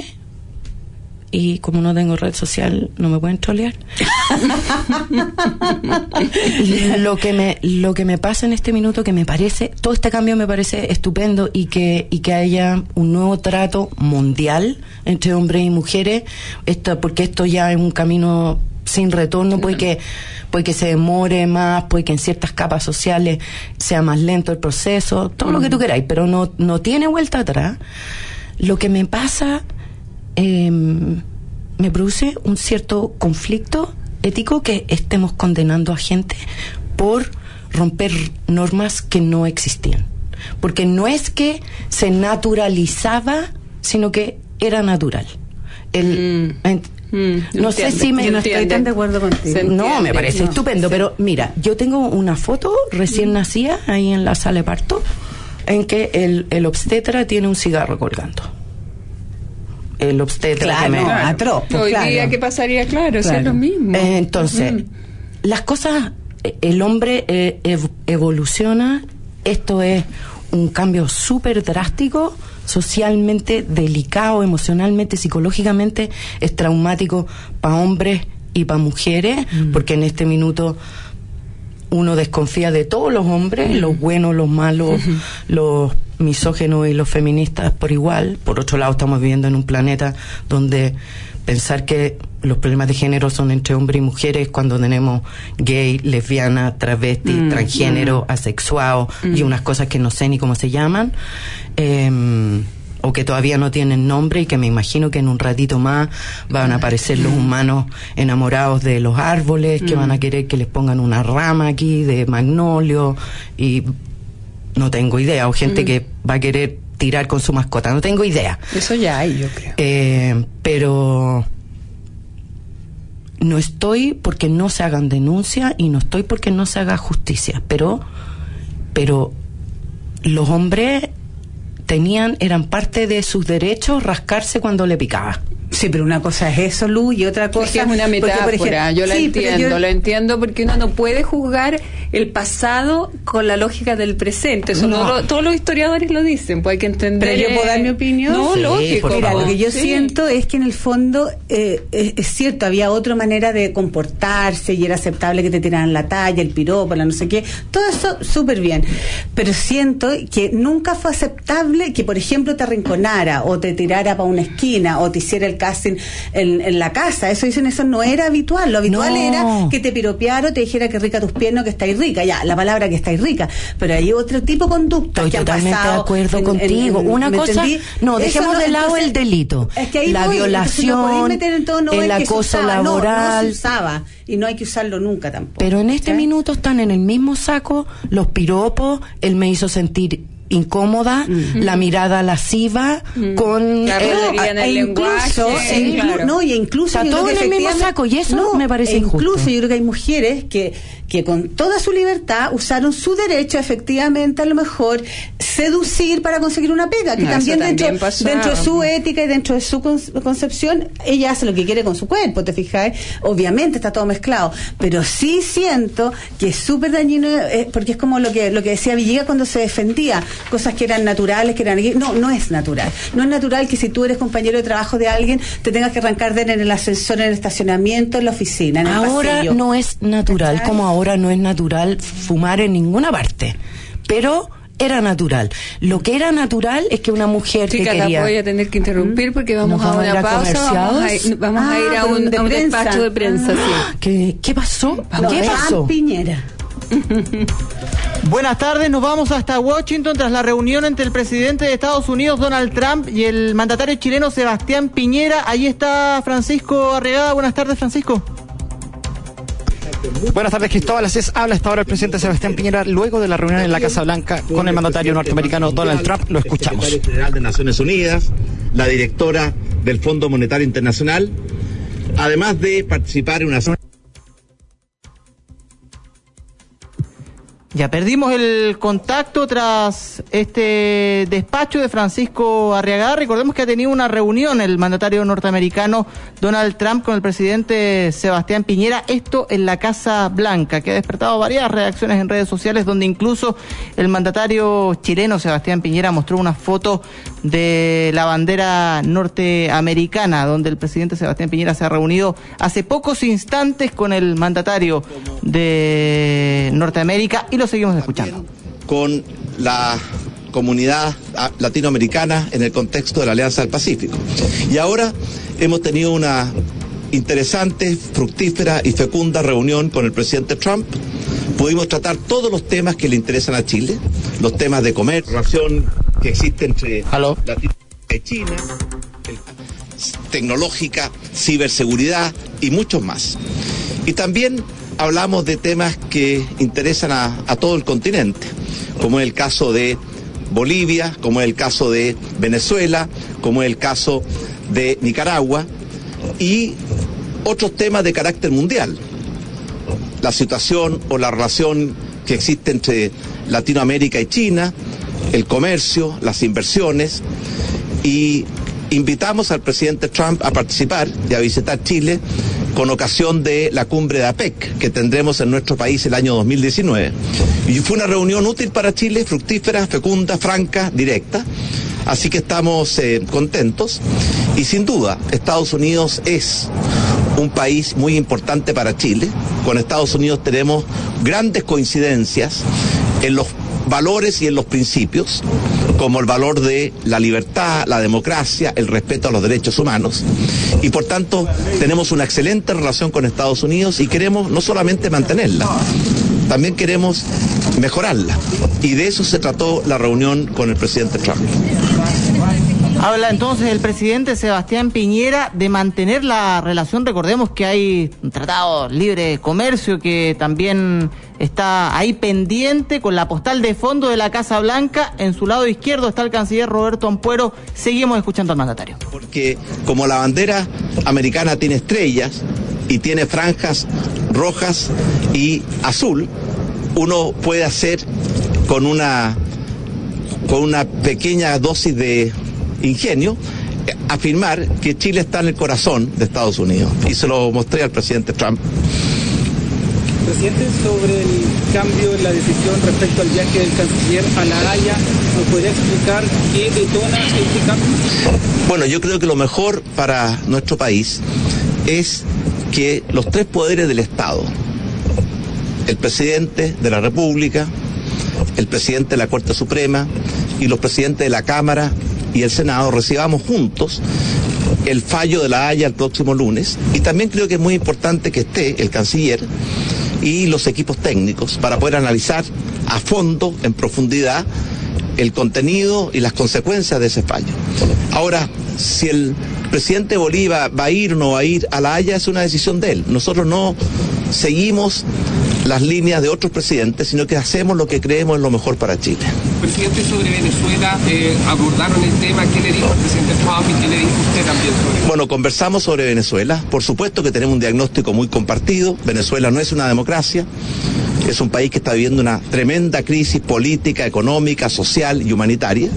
y como no tengo red social no me pueden trolear. lo que me lo que me pasa en este minuto, que me parece, todo este cambio me parece estupendo, y que y que haya un nuevo trato mundial entre hombres y mujeres, esto, porque esto ya es un camino sin retorno, puede que, puede que se demore más, puede que en ciertas capas sociales sea más lento el proceso, todo mm. lo que tú queráis, pero no, no tiene vuelta atrás. Lo que me pasa, eh, me produce un cierto conflicto ético que estemos condenando a gente por romper normas que no existían. Porque no es que se naturalizaba, sino que era natural. El, mm. en, mm, no sé si me... No estoy tan de acuerdo contigo. No, me parece no, estupendo, sí. Pero mira, yo tengo una foto recién mm. nacida ahí en la sala de parto, en que el, el obstetra tiene un cigarro colgando. El obstetra claro, que me... Claro, atroz, pues, hoy claro. día, ¿qué pasaría? Claro, claro. Es lo mismo. Eh, entonces, mm. las cosas... El hombre eh, ev- evoluciona. Esto es un cambio súper drástico, socialmente delicado, emocionalmente, psicológicamente, es traumático para hombres y para mujeres, mm. porque en este minuto uno desconfía de todos los hombres, mm. los buenos, los malos, mm-hmm. los misógenos y los feministas por igual. Por otro lado, estamos viviendo en un planeta donde pensar que los problemas de género son entre hombres y mujeres cuando tenemos gay, lesbiana, travesti, mm, transgénero, mm. asexuado mm. y unas cosas que no sé ni cómo se llaman, eh, o que todavía no tienen nombre y que me imagino que en un ratito más van a aparecer los humanos enamorados de los árboles, que mm. van a querer que les pongan una rama aquí de magnolio y no tengo idea, o gente mm. que va a querer tirar con su mascota, no tengo idea. Eso ya hay, yo creo. Eh, pero no estoy porque no se hagan denuncias y no estoy porque no se haga justicia, pero pero los hombres tenían, eran parte de sus derechos rascarse cuando le picaba. Sí, pero una cosa es eso, Lu, y otra cosa... Es que es una metáfora, porque, ejemplo, yo la sí, entiendo, yo... lo entiendo porque uno no puede juzgar el pasado con la lógica del presente. Eso no. Lo, todos los historiadores lo dicen, pues hay que entender... Pero yo puedo dar mi opinión. No, sí, lógico. Mira, lo que yo sí. siento es que en el fondo, eh, es, es cierto, había otra manera de comportarse y era aceptable que te tiraran la talla, el piropo, la no sé qué, todo eso súper bien. Pero siento que nunca fue aceptable que, por ejemplo, te arrinconara o te tirara para una esquina o te hiciera el casting en, en la casa. Eso dicen, eso no era habitual. Lo habitual no. era que te piropeara o te dijera que rica tus piernas, que estáis rica. Ya, la palabra que estáis rica. Pero hay otro tipo de conductas Estoy que han totalmente pasado. de acuerdo en, contigo. en, en, Una cosa, entendí? no, dejemos no, de lado entonces, el delito. Es que ahí la voy, violación, en todo, no el acoso laboral. No, no se usaba. Y no hay que usarlo nunca tampoco. Pero en este ¿sí? minuto están en el mismo saco los piropos, él me hizo sentir incómoda, mm. la mirada lasciva, mm. con la el, en el incluso, lenguaje, e inclu- claro. no, y incluso está todo en el mismo saco y eso no, me parece e injusto. Incluso yo creo que hay mujeres que que con toda su libertad usaron su derecho efectivamente a lo mejor seducir para conseguir una pega, que no, también, dentro, también dentro de su ética y dentro de su concepción ella hace lo que quiere con su cuerpo, ¿te fijas? Obviamente está todo mezclado, pero sí siento que es súper dañino, eh, porque es como lo que lo que decía Villegas cuando se defendía, cosas que eran naturales, que eran... No, no es natural. No es natural que si tú eres compañero de trabajo de alguien te tengas que arrancar de él en el ascensor, en el estacionamiento, en la oficina, en el ahora pasillo. No es natural, ¿sabes? Como ahora no es natural fumar en ninguna parte, pero era natural. Lo que era natural es que una mujer Chica, que quería... la voy a tener que interrumpir porque vamos, vamos a una a pausa, vamos a ir, vamos ah, a, ir a un, de a un despacho de prensa. Ah, sí. ¿Qué, ¿Qué pasó? No, ¿Qué pasó? Piñera. Buenas tardes, nos vamos hasta Washington tras la reunión entre el presidente de Estados Unidos, Donald Trump, y el mandatario chileno, Sebastián Piñera. Ahí está Francisco Arriagada. Buenas tardes, Francisco. Buenas tardes, Cristóbal. Así es, habla hasta ahora el presidente Sebastián Piñera luego de la reunión en la Casa Blanca con el mandatario norteamericano Donald Trump. Lo escuchamos. El secretario general de Naciones Unidas, la directora del Fondo Monetario Internacional, además de participar en una... Ya perdimos el contacto tras este despacho de Francisco Arriagada. Recordemos que ha tenido una reunión el mandatario norteamericano Donald Trump con el presidente Sebastián Piñera, esto en la Casa Blanca, que ha despertado varias reacciones en redes sociales, donde incluso el mandatario chileno Sebastián Piñera mostró una foto de la bandera norteamericana, donde el presidente Sebastián Piñera se ha reunido hace pocos instantes con el mandatario de Norteamérica, y lo seguimos escuchando. Con la comunidad latinoamericana en el contexto de la Alianza del Pacífico. Y ahora hemos tenido una interesante, fructífera y fecunda reunión con el presidente Trump. Pudimos tratar todos los temas que le interesan a Chile, los temas de comercio, relación que existe entre Latinoamérica y China, el, tecnológica, ciberseguridad y muchos más. Y también hablamos de temas que interesan a, a todo el continente, como es el caso de Bolivia, como es el caso de Venezuela, como es el caso de Nicaragua y otros temas de carácter mundial. La situación o la relación que existe entre Latinoamérica y China, el comercio, las inversiones, y invitamos al presidente Trump a participar y a visitar Chile con ocasión de la cumbre de APEC que tendremos en nuestro país el año dos mil diecinueve. Y fue una reunión útil para Chile, fructífera, fecunda, franca, directa. Así que estamos eh, contentos y sin duda Estados Unidos es un país muy importante para Chile. Con Estados Unidos tenemos grandes coincidencias en los valores y en los principios, como el valor de la libertad, la democracia, el respeto a los derechos humanos. Y por tanto tenemos una excelente relación con Estados Unidos y queremos no solamente mantenerla, también queremos mejorarla. Y de eso se trató la reunión con el presidente Trump. Habla entonces el presidente Sebastián Piñera de mantener la relación. Recordemos que hay un tratado libre de comercio que también está ahí pendiente con la postal de fondo de la Casa Blanca. En su lado izquierdo está el canciller Roberto Ampuero. Seguimos escuchando al mandatario. Porque como la bandera americana tiene estrellas y tiene franjas rojas y azul, uno puede hacer con una, con una pequeña dosis de ingenio, afirmar que Chile está en el corazón de Estados Unidos. Y se lo mostré al presidente Trump. Presidente, sobre el cambio en la decisión respecto al viaje del canciller a La Haya, ¿nos podría explicar qué detona este cambio? Bueno, yo creo que lo mejor para nuestro país es que los tres poderes del Estado, el presidente de la República, el presidente de la Corte Suprema y los presidentes de la Cámara y el Senado, recibamos juntos el fallo de La Haya el próximo lunes. Y también creo que es muy importante que esté el canciller y los equipos técnicos para poder analizar a fondo, en profundidad, el contenido y las consecuencias de ese fallo. Ahora, si el presidente Bolívar va a ir o no va a ir a La Haya, es una decisión de él. Nosotros no seguimos las líneas de otros presidentes, sino que hacemos lo que creemos es lo mejor para Chile. Presidente, sobre Venezuela, eh, abordaron el tema. ¿Qué le dijo el presidente Trump y qué le dijo usted también sobre eso? Bueno, conversamos sobre Venezuela. Por supuesto que tenemos un diagnóstico muy compartido. Venezuela no es una democracia. Es un país que está viviendo una tremenda crisis política, económica, social y humanitaria.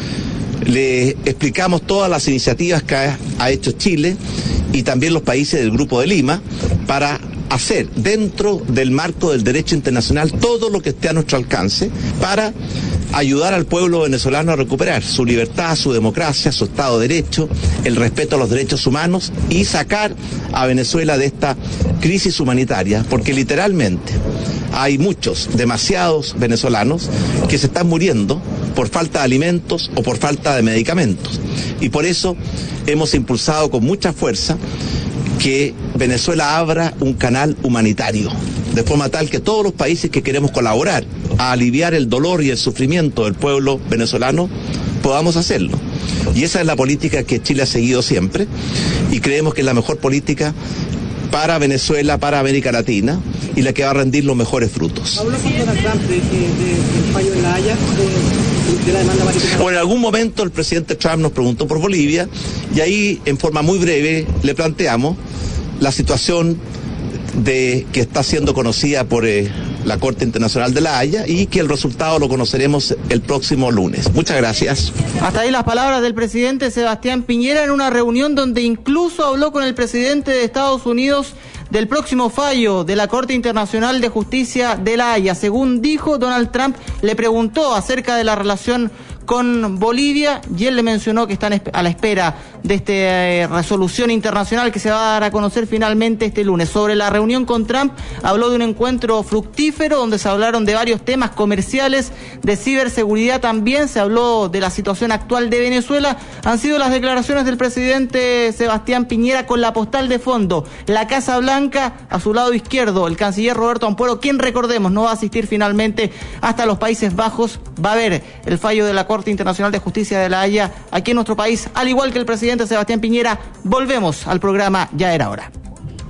Le explicamos todas las iniciativas que ha, ha hecho Chile y también los países del Grupo de Lima para hacer dentro del marco del derecho internacional todo lo que esté a nuestro alcance para ayudar al pueblo venezolano a recuperar su libertad, su democracia, su Estado de Derecho, el respeto a los derechos humanos y sacar a Venezuela de esta crisis humanitaria, porque literalmente hay muchos, demasiados venezolanos que se están muriendo por falta de alimentos o por falta de medicamentos. Y por eso hemos impulsado con mucha fuerza que Venezuela abra un canal humanitario, de forma tal que todos los países que queremos colaborar a aliviar el dolor y el sufrimiento del pueblo venezolano podamos hacerlo. Y esa es la política que Chile ha seguido siempre y creemos que es la mejor política para Venezuela, para América Latina y la que va a rendir los mejores frutos. ¿Habló con Donald Trump de, de, de, del fallo de La Haya, de, de la demanda marítima? Bueno, en algún momento el presidente Trump nos preguntó por Bolivia y ahí en forma muy breve le planteamos la situación de que está siendo conocida por eh, la Corte Internacional de La Haya y que el resultado lo conoceremos el próximo lunes. Muchas gracias. Hasta ahí las palabras del presidente Sebastián Piñera en una reunión donde incluso habló con el presidente de Estados Unidos del próximo fallo de la Corte Internacional de Justicia de La Haya. Según dijo, Donald Trump le preguntó acerca de la relación con Bolivia y él le mencionó que están a la espera de esta eh, resolución internacional que se va a dar a conocer finalmente este lunes. Sobre la reunión con Trump, habló de un encuentro fructífero donde se hablaron de varios temas comerciales, de ciberseguridad también, se habló de la situación actual de Venezuela. Han sido las declaraciones del presidente Sebastián Piñera con la postal de fondo, la Casa Blanca, a su lado izquierdo, el canciller Roberto Ampuero, quien, recordemos, no va a asistir finalmente hasta los Países Bajos. Va a ver el fallo de la Corte Internacional de Justicia de La Haya aquí en nuestro país, al igual que el presidente Sebastián Piñera. Volvemos al programa Ya Era Hora.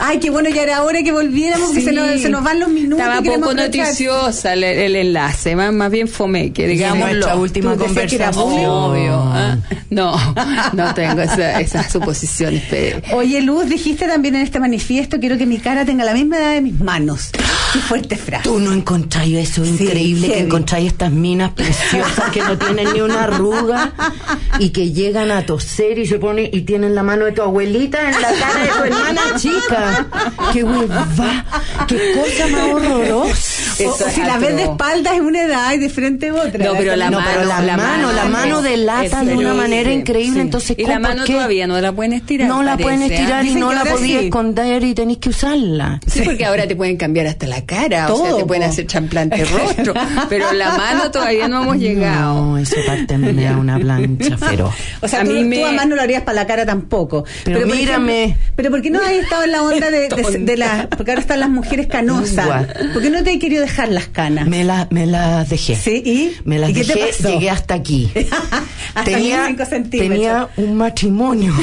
Ay, qué bueno, ya era hora que volviéramos, sí. que se nos, se nos van los minutos. Estaba poco noticiosa el, el enlace, más, más bien fome, que digamos nuestra última conversación. Obvio. ¿Ah? No, no tengo esa, esas suposiciones. Pero... Oye, Luz, dijiste también en este manifiesto, quiero que mi cara tenga la misma edad de mis manos. Qué fuerte frase. Tú no encontráis eso, sí, increíble, heavy. Que encontráis estas minas preciosas que no tienen ni una arruga y que llegan a toser y se ponen y tienen la mano de tu abuelita en la cara de tu hermana chica. Qué hueva, qué cosa más horrorosa. O, o si la ves de espalda es una edad y de frente es otra. No, pero la, no, mano, pero la, la mano, mano, la mano delata de una manera increíble, sí. Entonces y la mano qué? Todavía no la pueden estirar. No la parece, pueden estirar, ¿eh? Y no la podías sí. esconder y tenés que usarla. Sí, sí, porque ahora te pueden cambiar hasta la cara, todo, o sea, te pueden hacer trasplante de rostro, pero la mano todavía no hemos llegado. No, eso parte me da una plancha feroz. O sea, a tú, mí me... tú a más no lo harías para la cara tampoco. Pero, pero mírame. Ejemplo, pero ¿por qué no has estado en la onda de, de, de las... Porque ahora están las mujeres canosas. Igual. ¿Por qué no te he querido dejar las canas? Me las me la dejé. ¿Sí? ¿Y? Me las ¿Y qué dejé, te pasó? Llegué hasta aquí. hasta tenía, cinco centímetros. Tenía un matrimonio.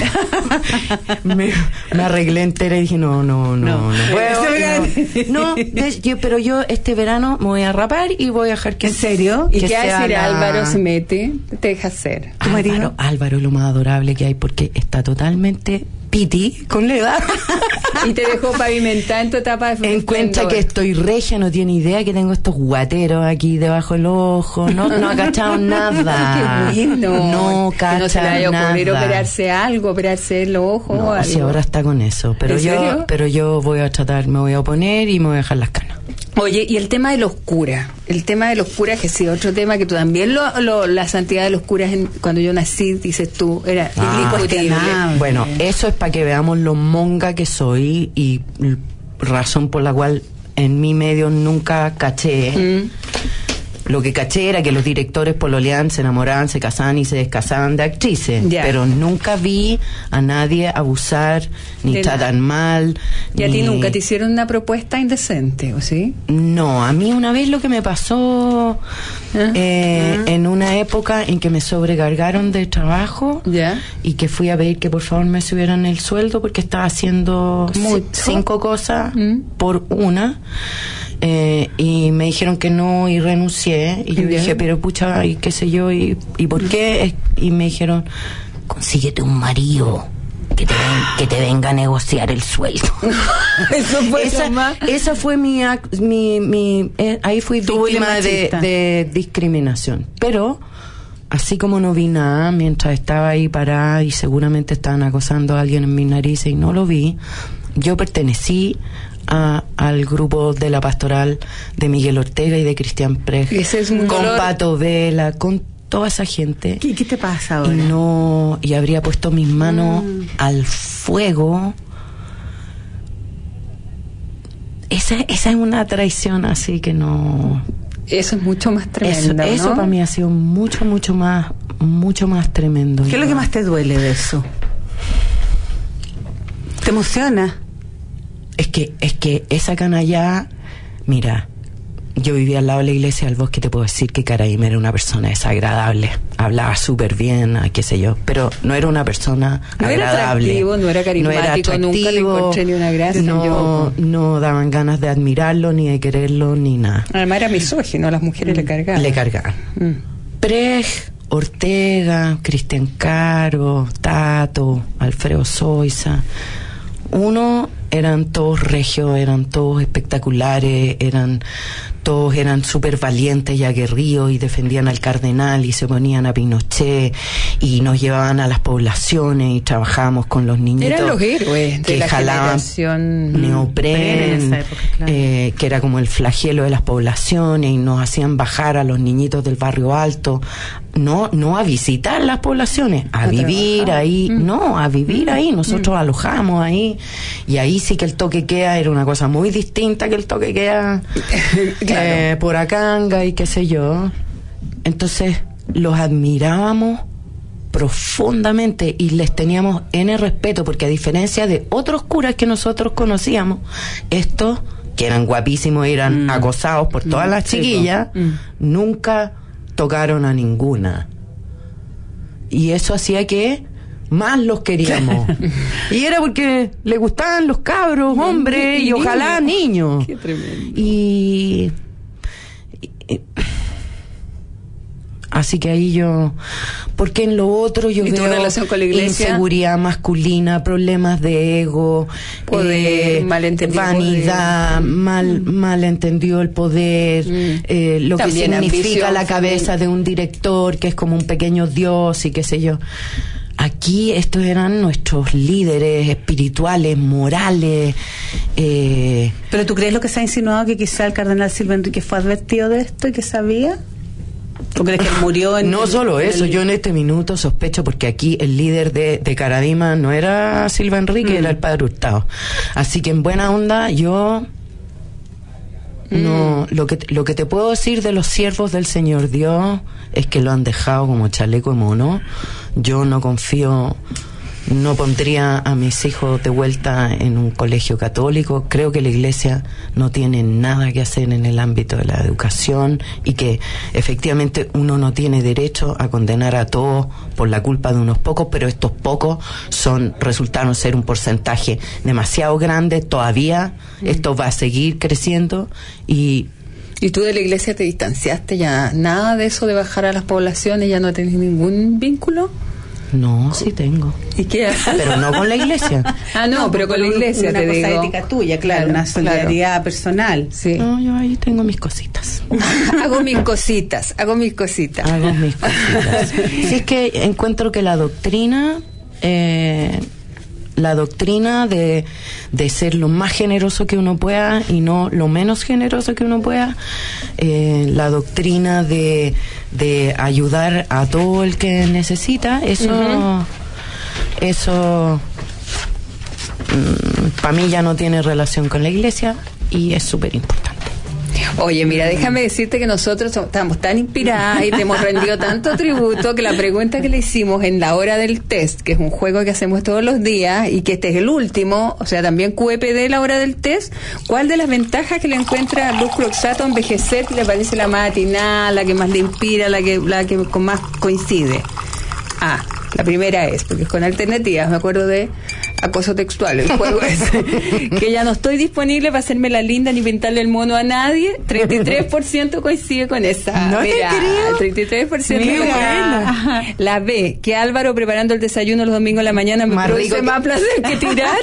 me, me arreglé entera y dije, no, no, no, no. No, puedo, no, no de, yo, pero yo este verano me voy a rapar y voy a dejar que... ¿En serio? ¿Y qué va a decir la... Álvaro se mete? Te deja hacer. Álvaro, Álvaro es lo más adorable que hay porque está totalmente... piti con la edad y te dejó pavimentar en tu etapa de encuentra que estoy regia, no tiene idea que tengo estos guateros aquí debajo del ojo, no, no ha cachado nada. Qué bueno. No cacha que no se le vaya a ocurrir nada. Operarse algo, operarse el ojo no, o algo. Sí, ahora está con eso, pero ¿En yo serio? pero yo voy a tratar, me voy a oponer y me voy a dejar las canas. Oye, y el tema de los curas, el tema de los curas, que sí, otro tema que tú también, lo, lo, la santidad de los curas, en, cuando yo nací, dices tú, era ah, indiscutible. Bueno, eso es para que veamos lo monga que soy y razón por la cual en mi medio nunca caché. Mm. Lo que caché era que los directores pololeaban, se enamoraban, se casaban y se descasaban de actrices. Yeah. Pero nunca vi a nadie abusar, ni de tratar nada. mal. ¿Y ni... a ti nunca te hicieron una propuesta indecente, o sí? No, a mí una vez lo que me pasó uh-huh. eh, uh-huh. en una época en que me sobrecargaron de trabajo yeah. y que fui a pedir que por favor me subieran el sueldo porque estaba haciendo c- cinco cosas uh-huh. por una. Eh, y me dijeron que no y renuncié y yo Bien. dije pero pucha y qué sé yo y, y por qué y me dijeron consíguete un marido que te, ven, que te venga a negociar el sueldo. Eso fue esa, esa fue mi, mi, mi eh, ahí fui víctima de, de discriminación, pero así como no vi nada mientras estaba ahí parada y seguramente estaban acosando a alguien en mis narices y no lo vi, yo pertenecí A, al grupo de la pastoral de Miguel Ortega y de Cristian Prej, es con dolor. Pato Vela, con toda esa gente. ¿Qué, qué te pasa ahora? Y no, y habría puesto mis manos mm. al fuego. Esa, esa es una traición así que no. Eso es mucho más tremendo. Eso, eso ¿no? para mí ha sido mucho, mucho más, mucho más tremendo. ¿Qué es lo que más te duele de eso? ¿Te emociona? Es que, es que esa canalla, mira, yo vivía al lado de la iglesia del Bosque, te puedo decir que Caraíme era una persona desagradable, hablaba súper bien, qué sé yo, pero no era una persona no agradable. Era atractivo, no era carismático, no era atractivo, nunca le encontré ni una gracia. No, yo. no daban ganas de admirarlo, ni de quererlo, ni nada. Además era misógino, a las mujeres mm. le cargaban. Le cargaban. Mm. Prej, Ortega, Cristian Caro, Tato, Alfredo Soiza, uno eran todos regios, eran todos espectaculares, eran todos eran súper valientes y aguerridos y defendían al cardenal y se ponían a Pinochet y nos llevaban a las poblaciones y trabajábamos con los niñitos. Eran los héroes de que la jalaban generación neopren, época, claro. eh, que era como el flagelo de las poblaciones y nos hacían bajar a los niñitos del barrio alto, no no a visitar las poblaciones, a, a vivir trabajar. ahí, mm. no, a vivir mm. ahí, nosotros mm. alojamos ahí y ahí sí que el toque queda era una cosa muy distinta que el toque queda claro. eh, por Acanga y qué sé yo. Entonces los admirábamos profundamente y les teníamos en el respeto porque a diferencia de otros curas que nosotros conocíamos, estos que eran guapísimos eran mm. acosados por todas mm. las chiquillas, sí, mm. nunca tocaron a ninguna y eso hacía que más los queríamos. Y era porque le gustaban los cabros, hombres, y, y ojalá niños. Qué tremendo. Y, y así que ahí yo, porque en lo otro yo veo relación con la iglesia? Inseguridad masculina, problemas de ego, poder, eh, malentendido vanidad, poder. mal malentendido el poder, mm. eh, lo También que significa la cabeza de un director que es como un pequeño dios y qué sé yo. Aquí estos eran nuestros líderes espirituales, morales. Eh, ¿Pero tú crees lo que se ha insinuado, que quizá el cardenal Silva Enríquez fue advertido de esto y que sabía? ¿Tú crees que él murió en No el, solo eso, el... yo en este minuto sospecho, porque aquí el líder de, de Caradima no era Silva Enríquez, mm. era el padre Hurtado. Así que en buena onda yo... Mm. No, lo que lo que te puedo decir de los siervos del Señor Dios es que lo han dejado como chaleco de mono. Yo no confío, no pondría a mis hijos de vuelta en un colegio católico. Creo que la Iglesia no tiene nada que hacer en el ámbito de la educación y que efectivamente uno no tiene derecho a condenar a todos por la culpa de unos pocos, pero estos pocos son resultaron ser un porcentaje demasiado grande. Todavía mm. esto va a seguir creciendo y... ¿Y tú de la Iglesia te distanciaste ya? ¿Nada de eso de bajar a las poblaciones? ¿Ya no tenés ningún vínculo? No, sí tengo. ¿Y qué haces? Pero no con la Iglesia. Ah, no, no pero con la Iglesia, una te cosa digo. ética tuya, claro, claro, una solidaridad claro. personal. Sí. No, yo ahí tengo mis cositas. hago mis cositas, hago mis cositas. Hago mis cositas. Sí, es que encuentro que la doctrina... Eh, la doctrina de, de ser lo más generoso que uno pueda y no lo menos generoso que uno pueda, eh, la doctrina de, de ayudar a todo el que necesita, eso uh-huh. eso mm, para mí ya no tiene relación con la Iglesia y es súper importante. Oye, mira, déjame decirte que nosotros estamos tan inspiradas y te hemos rendido tanto tributo que la pregunta que le hicimos en la hora del test, que es un juego que hacemos todos los días y que este es el último, o sea, también Q E P D, la hora del test, ¿cuál de las ventajas que le encuentra a Luz Croxato envejecer le parece la más atinada, la que más le inspira, la que, la que con más coincide? Ah, la primera es, porque es con alternativas, me acuerdo de acoso textual, el juego es que ya no estoy disponible para hacerme la linda ni pintarle el mono a nadie. Treinta y tres por ciento coincide con esa. No Mira, te creo. treinta y tres por ciento. Mira. La B, que Álvaro preparando el desayuno los domingos en la mañana me más produce que... más placer que tirar.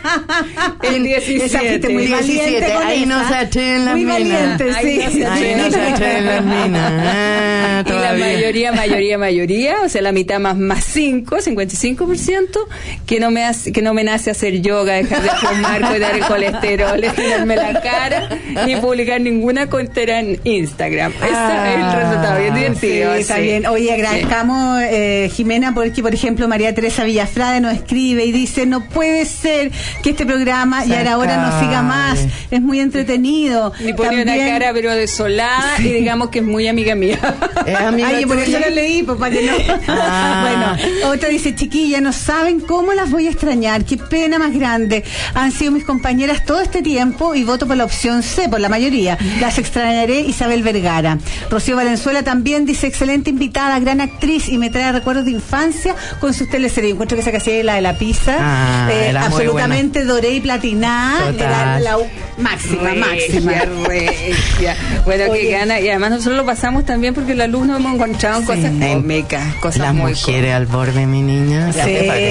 El diecisiete. Muy valiente. Ahí no se echen las minas. Valiente, sí. Ahí no se echen las minas. Ah, y la mayoría, mayoría, mayoría, o sea, la mitad más más cinco, cincuenta y cinco por ciento, que no me hace, que no me nace hacer yoga, dejar de fumar, cuidar el colesterol, estirarme la cara, ni publicar ninguna contera en Instagram. Ese ah, es el resultado, bien divertido. Sí, está sí. bien. Oye, agradezcamos, sí. eh, Jimena, porque, por ejemplo, María Teresa Villafrade nos escribe y dice, no puede ser que este programa ya era hora no siga más, es muy entretenido. Y pone también... una cara pero desolada sí. y digamos que es muy amiga mía. ¿Es amiga Ay, por eso la leí, pues para que no... Ah. Bueno, otra dice, chiquilla, no saben cómo las voy a extrañar. Qué pena más grande. Han sido mis compañeras todo este tiempo y voto por la opción C, por la mayoría. Las extrañaré, Isabel Vergara. Rocío Valenzuela también dice, excelente invitada, gran actriz y me trae recuerdos de infancia con sus teleseries. Encuentro que esa casi es la de la pizza. Ah, eh, absolutamente doré y platinada. La, la máxima, regia, máxima. Regia. Bueno, Oye. que gana. Y además nosotros lo pasamos también porque la luz nos hemos encontrado en sí. cosas cómicas, cosas Las muy mujeres al borde, mi niña. Sí.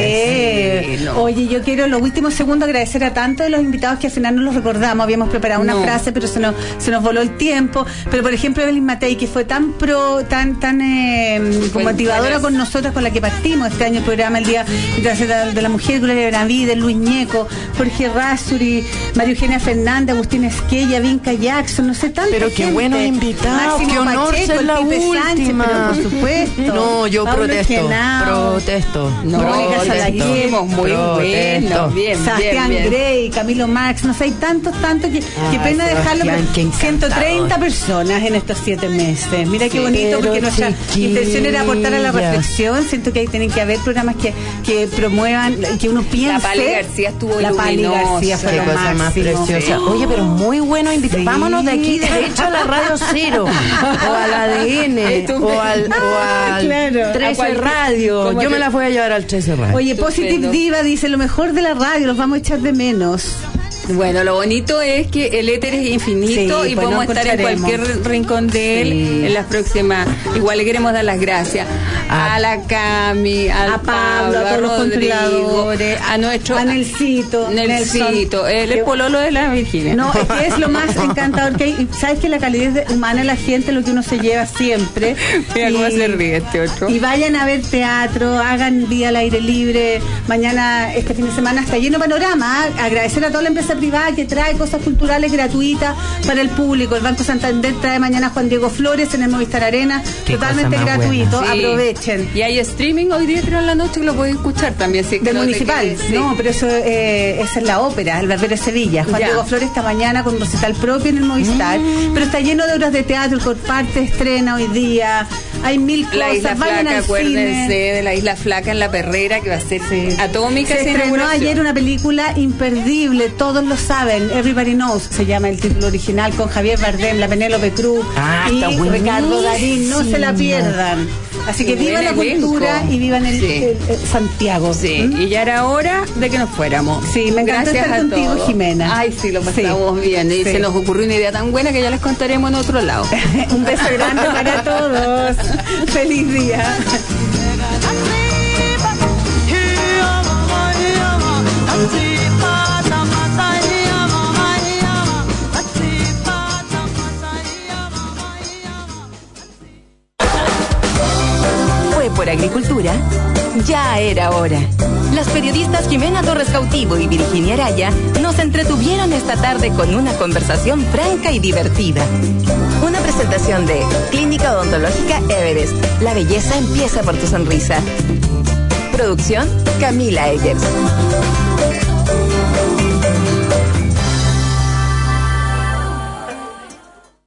Sí, no. Oye, yo quiero los últimos segundos agradecer a tantos de los invitados que al final no los recordamos. Habíamos preparado una no. frase, pero se nos, se nos voló el tiempo. Pero por ejemplo, Evelyn Matei, que fue tan pro, tan, tan eh, como motivadora con nosotros, con la que partimos este año el programa, el Día de la Mujer, Gloria Benavides, Luis Ñeco, Jorge Razzuri, María Eugenia Fernández, Agustín Esquella, Vinca Jackson, no sé tanto. Pero qué buenos invitados, qué honor Pacheco, ser la última. Sánchez, pero por supuesto. No, yo Pablo protesto, Genao, protesto. No, Mónica Salaguer, muy bueno, bien, Sebastián bien, bien. Grey, Camilo Marx, no sé, hay tantos, tantos que, ah, qué pena dejarlo, pero ciento treinta personas en estos siete meses. Mira qué bonito, porque nuestra chiquilla. intención era aportar a la reflexión. Siento que ahí tienen que haber programas que, que promuevan, que uno piense. La Pali García estuvo La Pali García fue qué lo cosa máximo. más preciosa. Oye, pero muy bueno invitado. Sí. Vámonos de aquí derecho a la Radio Cero, o al A D N, o al, o al claro. trece Radio. Yo me la voy a llevar al trece Radio. Oye, Positive Diva dice, lo mejor de la radio, los vamos a echar de menos. Bueno, lo bonito es que el éter es infinito, sí, y pues podemos estar en cualquier rincón de él, sí, en las próximas. Igual le queremos dar las gracias a, a la Cami, al a Pablo, Pablo, a todos los controladores, a nuestro a Nelsito, Nelsito, él es pololo de la Virginia. No, es que es lo más encantador que hay. Sabes que la calidez humana de la gente es lo que uno se lleva siempre. Mira cómo se ríe este otro. Y vayan a ver teatro, hagan día al aire libre. Mañana, este fin de semana está lleno de panorama. Agradecer a toda la empresa privada que trae cosas culturales gratuitas para el público. El Banco Santander trae mañana a Juan Diego Flores en el Movistar Arena, qué totalmente gratuito. Sí. Aprovechen. Y hay streaming hoy día en la noche que lo pueden escuchar también. Si de no Municipal. Sí. No, pero eso eh, esa es la ópera, el Barbero de Sevilla. Juan ya. Diego Flores esta mañana con un recital propio en el Movistar. Mm. Pero está lleno de obras de teatro, por parte estrena hoy día. Hay mil la cosas. Isla Vayan Flaca, al acuérdense cine. de la Isla Flaca en La Perrera, que va a ser sí. atómica. Se estrenó ayer una película imperdible, todos lo saben, Everybody Knows, se llama el título original, con Javier Bardem, la Penélope Cruz ah, y Ricardo Darín, no se la pierdan. Así que viva la cultura y vivan el, sí. el, el, el Santiago. Sí, ¿Mm? Y ya era hora de que nos fuéramos. Sí, me encanta estar contigo, todos. Jimena. Ay, sí, lo pasamos sí. bien. Y sí. se nos ocurrió una idea tan buena que ya les contaremos en otro lado. Un beso grande para todos. Feliz día. Por Agricultura, ya era hora. Las periodistas Jimena Torres Cautivo y Virginia Araya nos entretuvieron esta tarde con una conversación franca y divertida. Una presentación de Clínica Odontológica Everest. La belleza empieza por tu sonrisa. Producción, Camila Eggers.